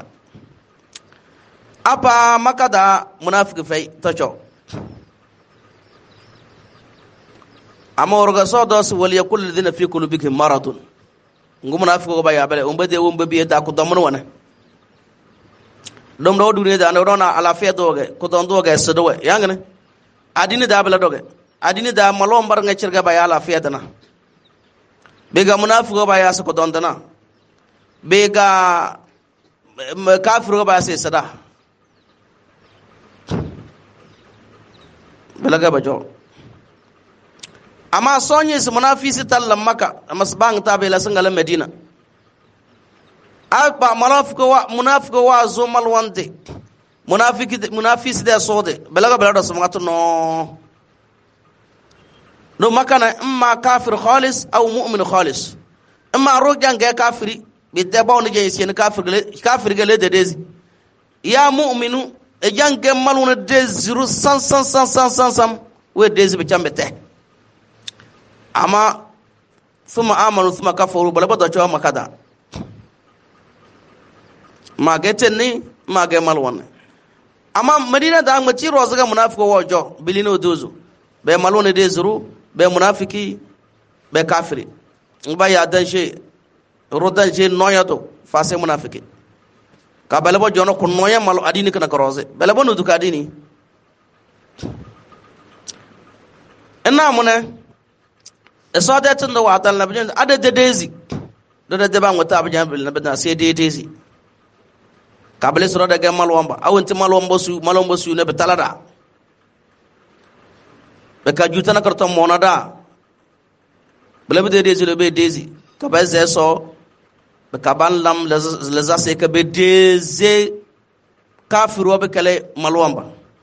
apa makada munafiki fay tocho amorga sodos wal yakul ladina fi qulubihim maradun ngum munafiki ko baya bale umbade umbabi da ko domno wana dom do dure da no na ala fe doge ko don doge sedo yangane adini da bala doge adini da malom bar nga cirga baya ala fe dana bega munafiki ko baya so ko don dana bega kafir ko baya se sada belaga bajo ama sonye su munafisi tallan maka masbang tabela sangala medina akba munafiko wa zo malwande munafisi da sode belaga belada sumato no makana imma kafir khalis aw mu'min khalis imma rojan ga kafiri bidda bawni je sen kafir gele de dezi ya mu'minu e jange maluna de 0 we dezi be chambete ama thumma amanu thumma kafaru balabada chawa makada mageteni mage malwana ama madina da ngati rozaga munafiko wojo bilino dozo be maluna de 0 be munafiki be kafiri ngba ya danje rodanje noyato face munafiki ka balabo jono ko noya malo adini kana kroze balabo no duka adini ina mune eso da tun da watan labin adade dezi da ban wata abin bil na bada sai dezi ka bale sura daga malwamba awunti malwamba su ne betalada be ka juta na karton monada bale be dezi le be dezi ka ba zai so kaban lam laza se ka be deze kafiru be kale malwamba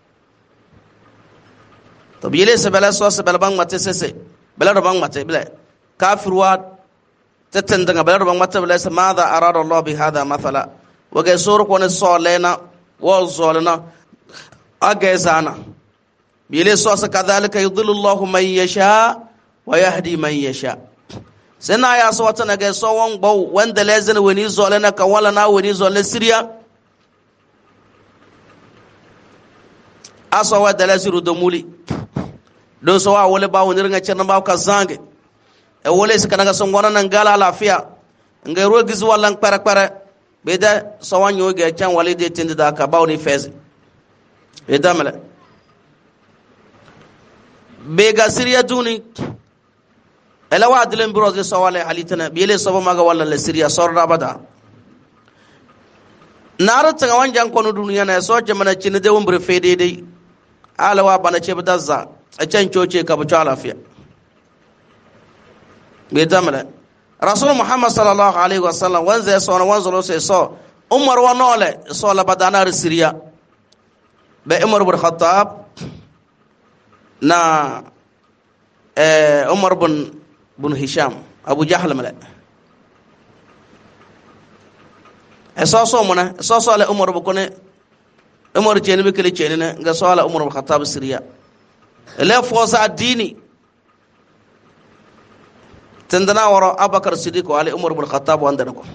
to bile se bela so se bela bang mate se bela bang mate bile kafiru wa tatanda bela bang mate bile se madha arada allah bi hada mathala wa ga sor ko ne so lena wa zolna agezana bile so se kadhalika yudhillu allah man yasha wa yahdi man yasha sena ya so wata na ga so won gbo wanda lezin wani zole na kan wala na wani zole siriya aso wa da laziru do muli do so wa wole ba woni ringa cerna ba ka zange e wole sika naga so ngona nan gala lafiya ngai ro gizu wallan pare be da so wanyo ga can wale de tindi da ka ba woni fez be da mala be ga siriya duni ela wadlen broze sawale halitana bile sabo maga wala le siriya sorra bada nar tanga wanjan kono duniya na so jamana cin de wumbre fede dai alawa bana ce bidazza a can coce ka bu lafiya bai tamala rasul muhammad sallallahu alaihi wasallam wanza ya so na wanza lo sai so umar wa nole so la badana siriya be umar ibn khattab na umar bin hisham abu jahl mala so mona so la umar bu kone umar jeni be kele jeni ne ga so la umar ibn khattab siriya le fosa dini tendana waro abakar siddiq ali umar ibn khattab wanda ko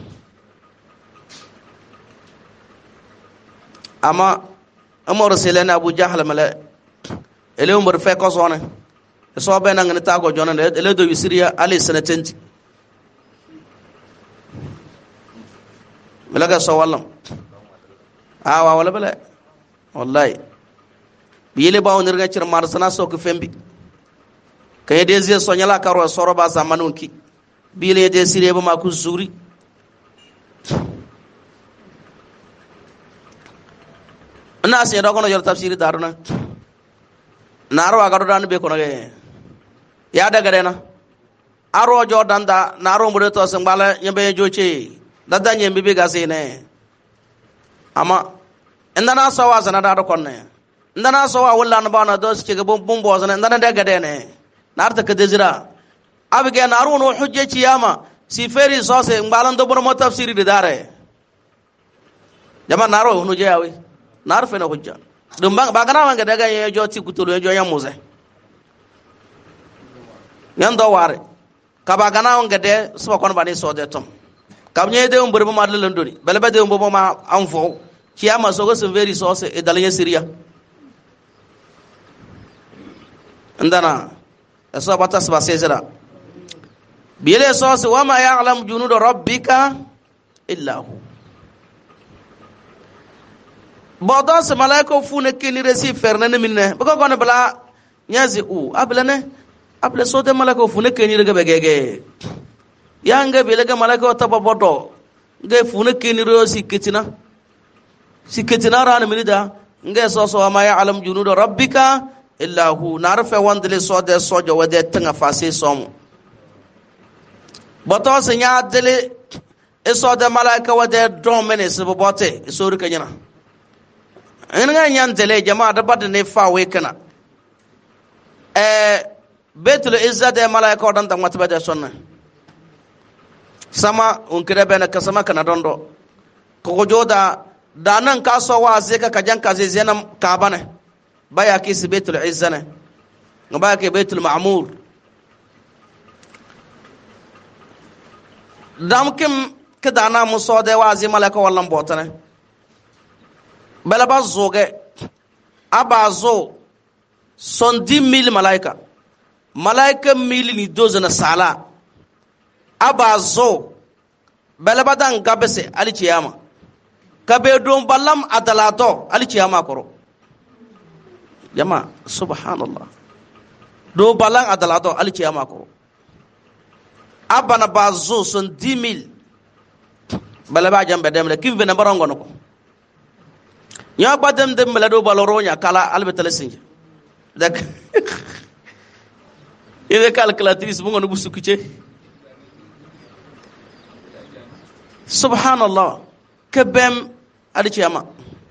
ama umar selena abu jahl mala ele umar fe ko sone so be nan ta ko jona ele do siriya ali sanatenti malaga so wallam awa wala bala wallahi biyele bawo nirga cir marsana so ko fembi kay de ze so nyala karo soro ba zamanun ki biyele de siriya ba ma ku zuri na se do ko no yor tafsir daruna naro agaro dan be ko no ya daga dena aro jo danda naro mure to sen bala nyembe joche dadda nyembe be gase ne ama ndana so wa sana da ko ne ndana so wa wala na bana do ci ga bum bo sana ndana daga dene nar ta kadezira abige naro no hujje ci yama si feri so se mbalan do bono tafsiri de dare jama naro no je yawi nar fe no hujja dum ba kana wanga daga ye jo ti kutulu ye jo yamuze yando ware kaba kana wanga de so kon bani so de tom kam nye de umbur ma madle ndoni bele be de umbo ma anfo kiyama so go se veri so se e dalye siriya ndana so bata sba sezera bile so se wa ma ya'lam junud rabbika illa hu bodo se malaiko fune kini resi ferne minne bako kono bala nyazi u ablane able so de malaiko fune kini rega begege yanga bilega malaiko tababodo nge fune kini ro siketina ran minida nge so ma ya'lam junud rabbika illa hu narfe wandle so de sojo wade tanga fase som boto se nya dele e so de malaika wade don mene se bobote e so rika nyana nga nyan dele jama'a da bad ne fa we kana betul izza de malaika dan tan matba de sonna sama unkira bena kasama kana dondo ko joda danan kaso wa sai ka kajan ka zai zenam ka bana baya ki betul izza ne ngaba ke betul ma'mur dam kim kedana muso de wa zai malaika wallan botane bala ba zoge abazo son 10,000 malaika mili ni dozana sala abazo bala ba dan gabese ali ciyama kabe don ballam adalato ali ciyama koro jama subhanallah do balan adalato ali ciyama koro abana bazo son 10,000 bala ba jambe demle kimbe na barongo no nya badam dem la do baloronya kala albetalesinja dak ide calculatrice bungo no busukiche subhanallah kebem adichi ama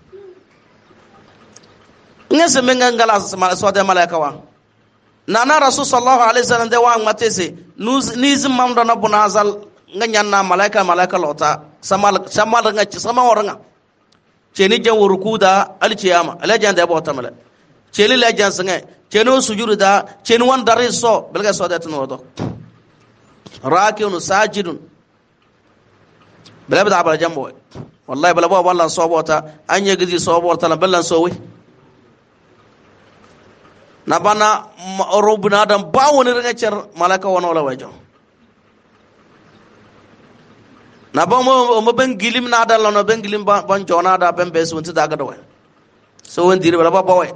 ngese menga ngala so de malaika wa nana rasul sallallahu alaihi wasallam de wa matese nizim mamdo na bunazal nganya malaika lota samal ngachi sama waranga ceni jan wuruku da alciyama alajan da bota mala ceni lajan sange ceni sujudu da ceni wan dare so belga so da tano do rakiun sajidun bela da abal jambo wallahi bela bo wallan so bota anye gizi so bota ballan so we na bana rubna dan ba woni ranga cer malaka wono la wajo na ba mo ben gilim na da lono ben gilim ban jona da ben besu unti daga do so won dire bala ba boy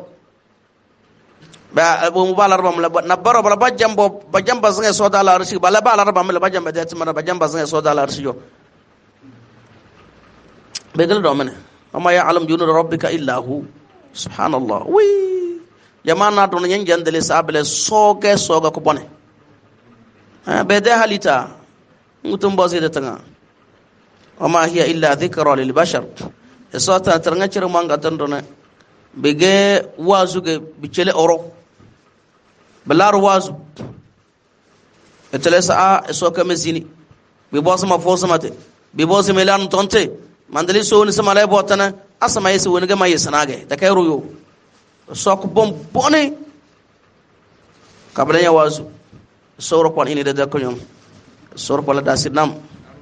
ba mo ba larba na baro bala ba jamba zanga so da la arshi bala ba larba mo ba jamba da timana ba jamba zanga so da la arshi yo begel do mene amma ya alam junud rabbika illa hu subhanallah wi jamana don nyen jandele sabele soge ko bone be de halita mutum bozi de tanga amma hiya illa dhikra lil bashar esota taranga cire manga tandona bege wazu ge bicele oro belar wazu etelesa a esoka mezini be bosa ma fosa mate be bosa melan tonte mandali so ni sama lay botana asama yesi woni ga mayi sanage da kay ruyo sok bom bone kabranya wazu soro kon ini de ko ñom soro ko la da sidnam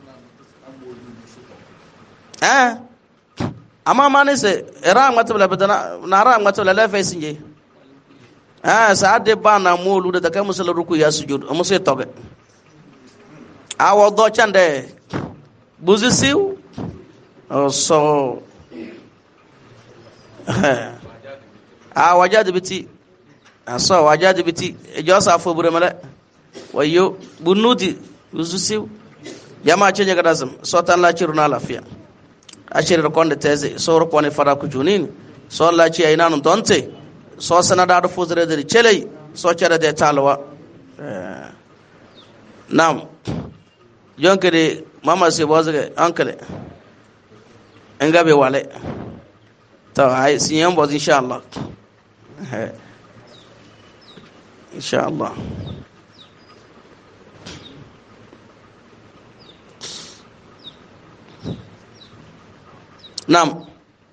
ama mane se era matbala bedana nara matbala la fay sinje saade bana molu da kay musala ruku ya sujud musse toge awo do chande buzisiu so wajad biti so wajad biti josa fo buremale wayo bunuti buzisiu jama chenye gadazam so tan la ciruna lafiya ashir konde teze so ro pone fara ku junin so la ci ayna non donte so sanada do fuzre de chelei so chere de talwa nam yonkede mama se bozge ankle engabe wale to ay sinyam boz inshallah inshallah nam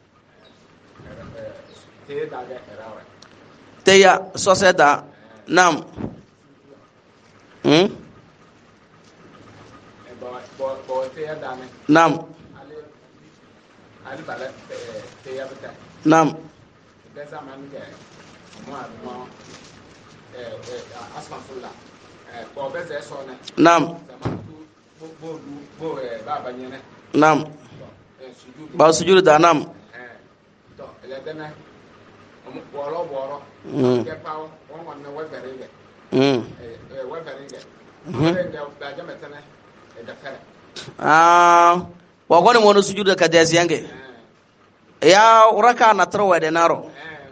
teya societa nam nam nam nam nam ba sujudu da nam wa goni mono sujudu ka desi yange ya uraka na trowa de naro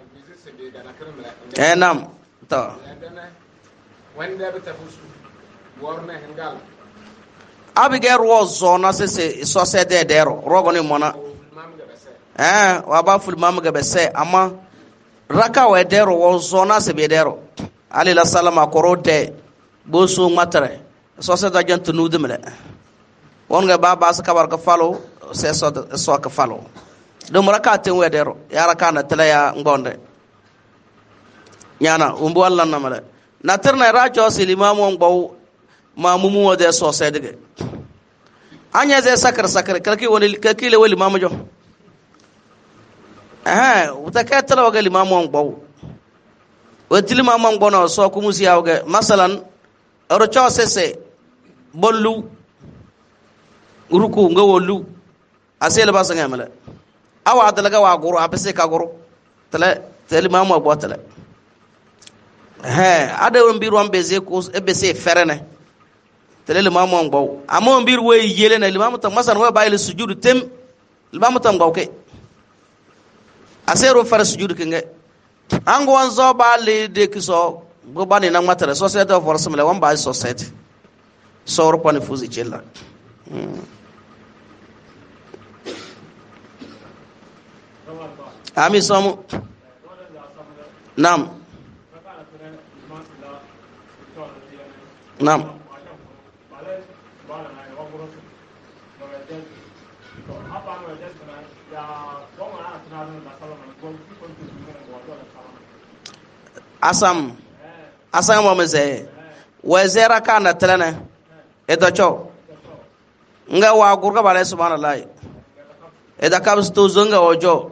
nam to wanda bata fusu warna hingal abigail was zona se so se de dero rogo ni mona wa ba ful mam ga bese ama raka wa dero was zona se be dero ali la salama korode bo so matre so se da jant nu demle won ga baba sa kabar ka falo se so ka falo dum raka te we dero ya raka na tele ya ngonde nyana umbu Allah na male na terna rajo silimamu ngbaw ma mumu wode so se dege anya ze sakar kalki woni kalki le wali mamu jo utakatala waga limamu ngbaw wetili mamu ngbaw no so ku musi awga masalan ro cho sese bollu uruku ngawolu asele basanga mala awa dalaga wa guru apese ka guru tele mamu ngbaw tele ada mbiru ambeze ko ebese ferene tele limamu ngbaw amo mbiru we yele na limamu tam masan wa bayil sujudu tem limamu tam ngbaw ke asero fara sujudu kenge ango wanzo ba le de kiso go bani na matare society of force mele wan ba society so ro pani fuzi chella ami somu nam nam asam mo meze wezera kana telene edocho nga wa gurga bale subhanallah eda kabs to zonga ojo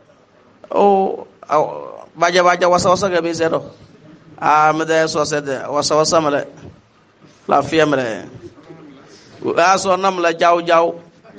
baja wasa ga mizero mede so sede wasa male la fiemre aso nam la jaw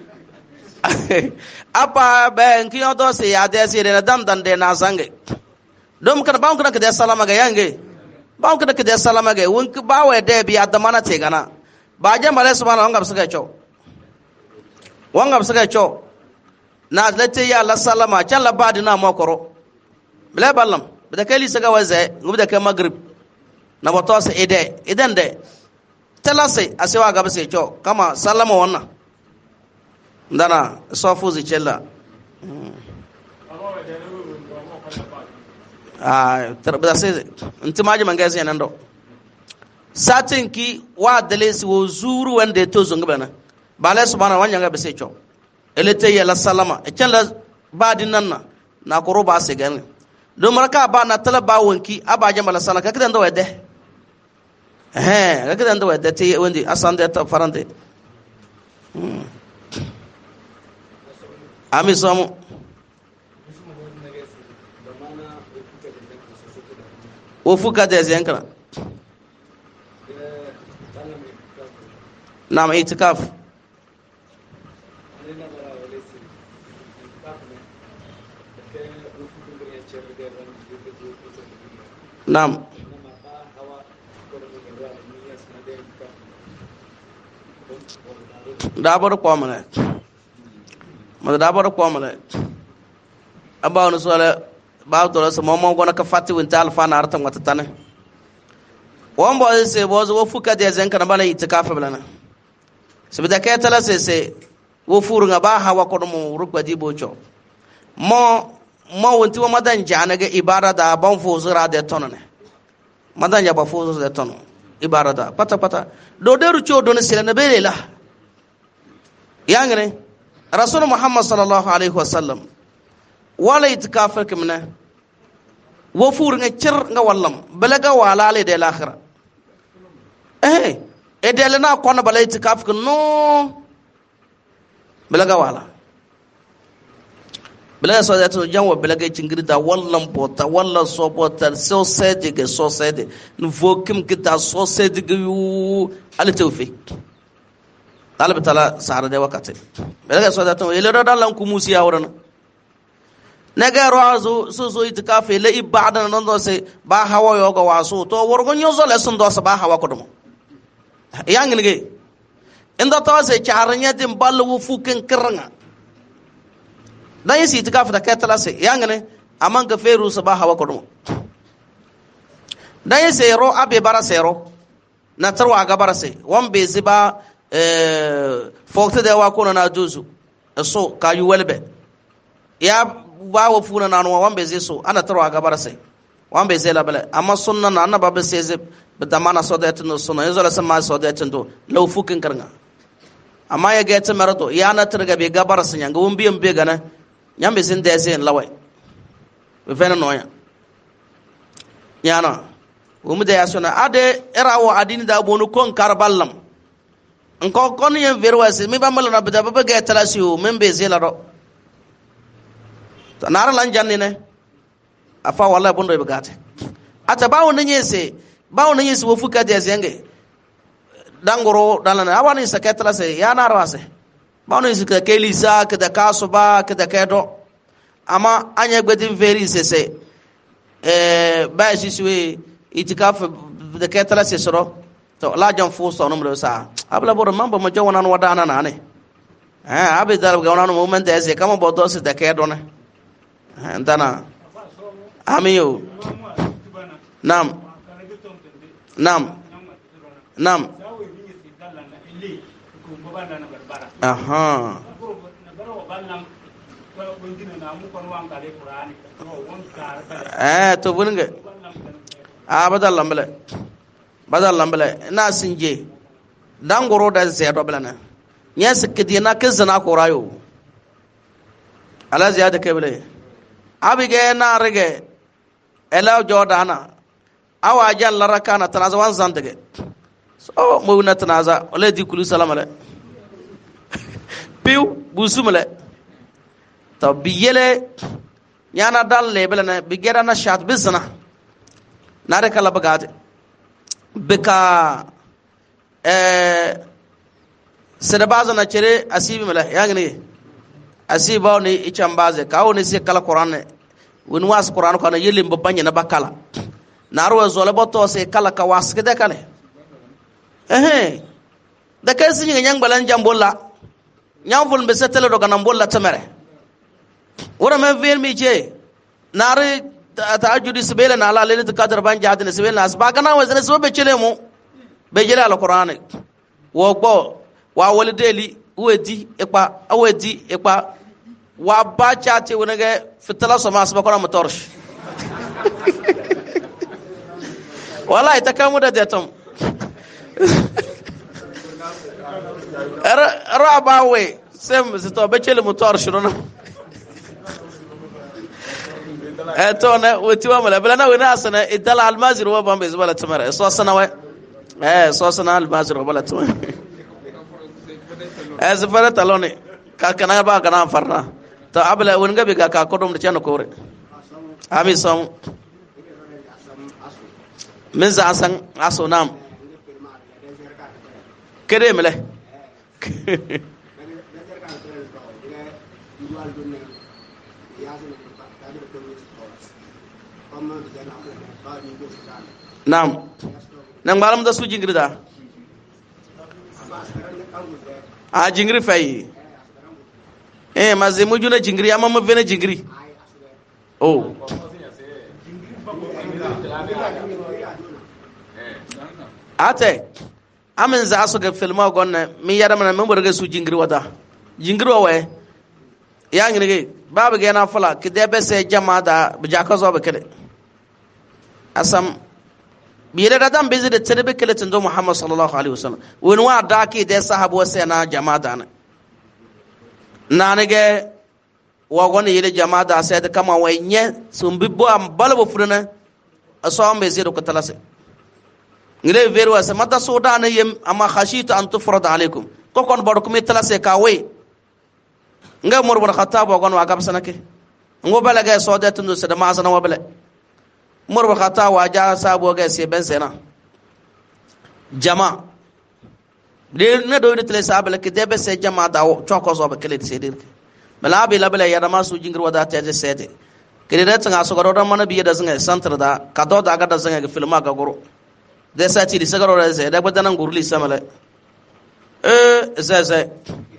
apa ben ki odo se ya de se de dam dan de na sange dom kan baun kan ke salama ga yange baun kan ke salama ga won ki bawe de bi adamana te gana ba je male subhanahu wa ta'ala suka cho wanga suka cho na lete ya la salama can la badi na mokoro bele ballam bida kai lisa ga waze ngubda kai magrib na boto se idan de telase asewa ga bese cho kama salama wannan ndana sofu zichella bida se ntimaji mangazi nando satin ki wa dalesi wo zuru wanda to zunga bana bala subhanahu wa ta'ala bese cho elete ya la salama e can la badi nanna na ko roba se gan do maraka ba na tala ba wonki aba jama la salaka kidan do wedde ga kidan do wedde te wondi asande ta farande ami somo o fuka de zenkra nam itikaf nam dabar kwamale ma dabar kwamale abawo no sole ba to so momo gona ka fatti winta alfa na artan wata tane won bo se bozo wo fuka de zen kana bala itikafa balana sabida ka tala se wo furu nga ba hawa ko mo rukba di bocho mo wonti wo madan jana ga ibara da ban fo zura de tonne madan ya ba fo zura de tonne ibara da pata do deru cho do ne sila na belela yangene rasul muhammad sallallahu alaihi wasallam wala itikafa kimna wo furu nga cir nga wallam balaga wala le de l'akhirah edele na kona bala itikaf no balaga wala balaga so that janwa balaga cingirita wallan bota wallan so bota so sede no vokim kita so sede yu ala tawfik talab tala sara de wakati balaga so that ele do dalan ku musiya worana naga roazu so itikaf le ibada non do se ba hawa yoga waso to worgo nyozo le sun do se ba hawa ko dum yang nge inda to se charanya dim balwu fuken kiranga dan yisi itikaf da ketala se yang ne amman ga feru sabaha wa kodum dan yisi ro abe bara sero na tarwa ga bara se won be ziba fokte da wa kono na juzu so kayu welbe ya ba wa funa na no won be so ana tarwa ga bara se won be zela bale amma sunna na annaba be se بدمانا صدقت السنة يزول سما صدقت دو لو فوكن كرنا أما يجت مرتو يانا ترجع بيجابر سنيان قوم بيم بيجانا يام بيسين دزين لواي بفين نويا يانا ومدة ياسونا أده إراو أدين دا بونو كون كاربالم إنكو كون يم فيروس مي باملنا بدا ببجة تلاسيو من بيزيل رو نار لانجانينه أفا والله بندو يبغاته أتباو نيجي bawo na yesu wofuka de zenge dangoro dalana awani saketla se yana rawase bawo na yesu ka kelisa ka da kasoba ka da kedo ama anya gbedin veri se ba shiswe itikaf da ketla se soro to la jam fu so numro sa abla bor mamba mo jona no wadana na ne abi dar ga wonan moment de se kama bodo se da kedo ne ndana amiyo nam aha to bunga badal lambale na sinje dangoro da se do blana nya sikidi na kizna ko rayo ala ziyada kebele abige na rege ela jodana awa jan laraka na tanaza wan zandage so mo na tanaza wala di kulu salama le piu busumale to biyele nyana dal lebele na bigera na shat bizna na re kala bagade beka sedabaza na chere asibi mala yagne asiba ni ichambaze kawo ni se kala qur'an woni was qur'an ko na yelim babanya na bakala narwa zole boto se kala ka waske de kale da kai sin nyang balan jambolla nyam ful be setele do ganam bolla tamere ورا من فين ميجي ناري tahajjudi sibela na ala lele kadar ban jihad ne sibela asbagana wazne so be chelemu be jela alquran wo gbo wa walideli wedi ipa awedi ipa wa ba chate wonage fitala so ma asbakona motorsh wallahi takamu da detom era ba we sem zito be chele motorsh no etone wetiwa mala bala na wena sana idala almazir wa bambe zbala tamara so sana wa so sana almazir wa bala tamara zbala talone ka kana ba kana farna to abla wonga be ka kodom de chano kore ami som min za san asonam kede mele Naam. Nang malam da su jingri da. A jingri fai. Mazimu juna jingri ama ma vena jingri. Oh. Ate. Amen za su ga filma gonna mi yara mana mun burga su jingri wada. Jingri wa ya ngine babu ga na fala kidebe se jama'a da bijaka zo ba kede. Asam biyar da dan bizi da tarbi kilatin do Muhammad sallallahu alaihi wasallam wani wa da ke da sahabu sai na jama'a da na nage wa goni yele jama'a da sai da kama wanye sun bibbo am balbo furna aso am be zero ko talase ngire veru asa mata soda na yem amma khashitu an tufrad alaikum ko kon bod ko mi talase ka we nga mur bin khattab wa gon wa gab sanake ngo balaga soda tundu sada ma sana wa bala murba khata waja sabo ga se ben sena jama de ne do de tele sabale ke debe se jama da choko so ba kele se dir bala bi labala ya da masu jingir wada ta je sede kede da tanga so garo da mana biye da zanga santar da ka do da ga da zanga ga filma ga goro de sa ti di sagaro da se da badanan gurli samale ze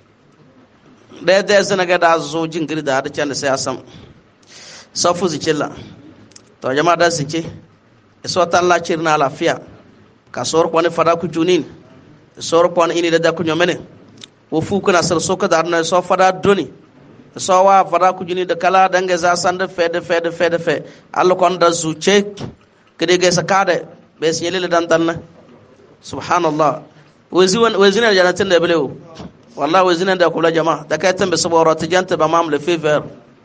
de zana ga da zo jingir da can sai asam safu zikilla to jama'a da since so tan la cirna lafiya ka sor ko ne fada ku junin sor ko ne ini da ku nyomene wo fu kuna sar so ka dar na so fada doni so wa fada ku juni da kala dange za sande fe Allah kon da zuce kede ga sakade be sinyele dan dan subhanallah wazina jannatin da belewo wallahi wazina da kula jama'a da kai tambe saboro tijanta ba mamle fever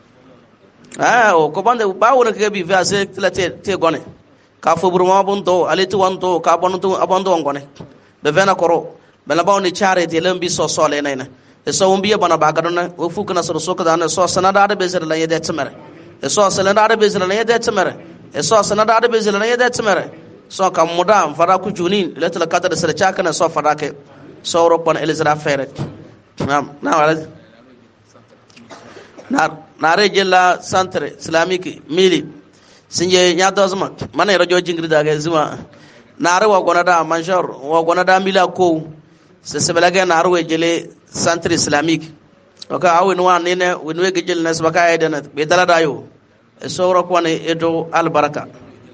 o ko bande ba wona ke bi va se te gone ka fo burma bonto aleti wanto ka bonto abondo ngone be vena koro be la bawni chare te lembi so sole nayna e so wumbi bana ba gadona o fu kana so ka dana so sanada da be zere la yede tmere e so sanada da be zere la yede tmere e so sanada da be zere la yede tmere so kam muda fara ku junin letul kadar sere chaka na so fara ke so ro pon elizra fere na wala na rejela centre islamique mili sinje nya dozma mana rajo jingri daga zuma na rawa gona da manshar wa gona da mila ko se sebelaga na rawa jele centre islamique oka awin wa ne winwe gejel nas baka ayda be dala dayo e soro ko ne edo al baraka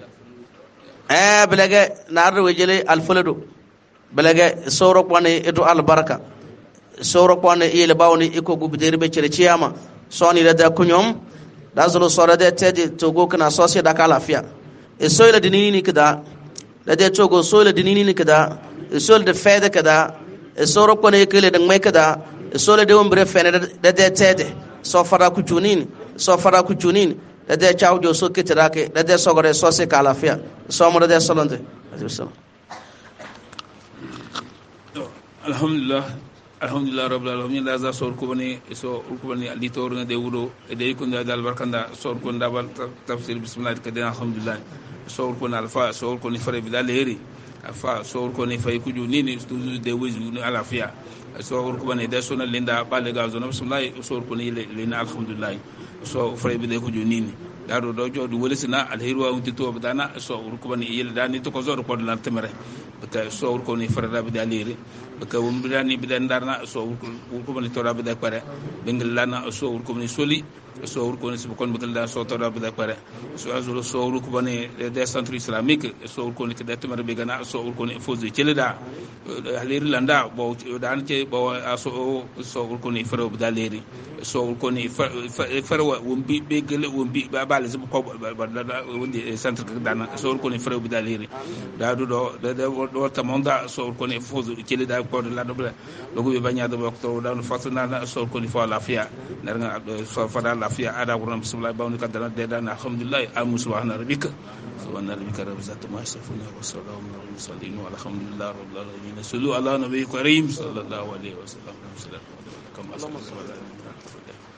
belage na rawa jele al fulado belage soro ko ne edo al baraka soro ko ne ile bawni iko gubidere be cere ciyama soni da kunyom da zulu sore da tedi togo kana sosie da kalafia e soile dinini ni kada da de togo soile dinini ni kada e soile de fede kada e soro ko ne kele da mai kada e soile de umbre fene da de tede so fara ku junin da de chawjo so kitirake da de sogore sosie kalafia so mo da de solonde alhamdulillah rabbil alamin la za sor ko bani ali torna de wudo e de ko ndal barkanda sor ko ndabal tafsir bismillah ka dina alhamdulillah sor ko alfa sor ko ni fare bidal heri afa sor ko ni fay kuju nini toujours de wuzu ni alafia sor ko bani de sona linda balle ga zona bismillah sor ko ni le alhamdulillah so fare bidal kuju nini daro do jodu wolisina alhiru wa unti to badana so urko bani yel dani to ko zoro ko lan temere baka so urko ni farada bi daliri baka wum bidani bidan darna so urko bani to rabida pare bengel lana so urko bani soli so urko ni sibukon bengel da so to rabida pare so azul so urko bani des centres islamiques so urko ni keda temere be gana so urko ni fozu celida alhiru landa bo dan ce bo so urko ni faro bi daliri so urko ni faro wum bi begel wum bi bal zibu ko wonde centre dana so ko ni freu bidaliri da do tamonda so ko ni fozu ci da ko la do do be banya do ko da no fasuna so ko ni fa lafiya nga so fa da lafiya ada ko bismillah bawni kadana de da alhamdulillah am subhana rabbika rabbil izzati ma yasifun wa salamun ala mursalin walhamdulillah rabbil alamin sallu ala nabiyyi karim sallallahu alaihi wasallam kama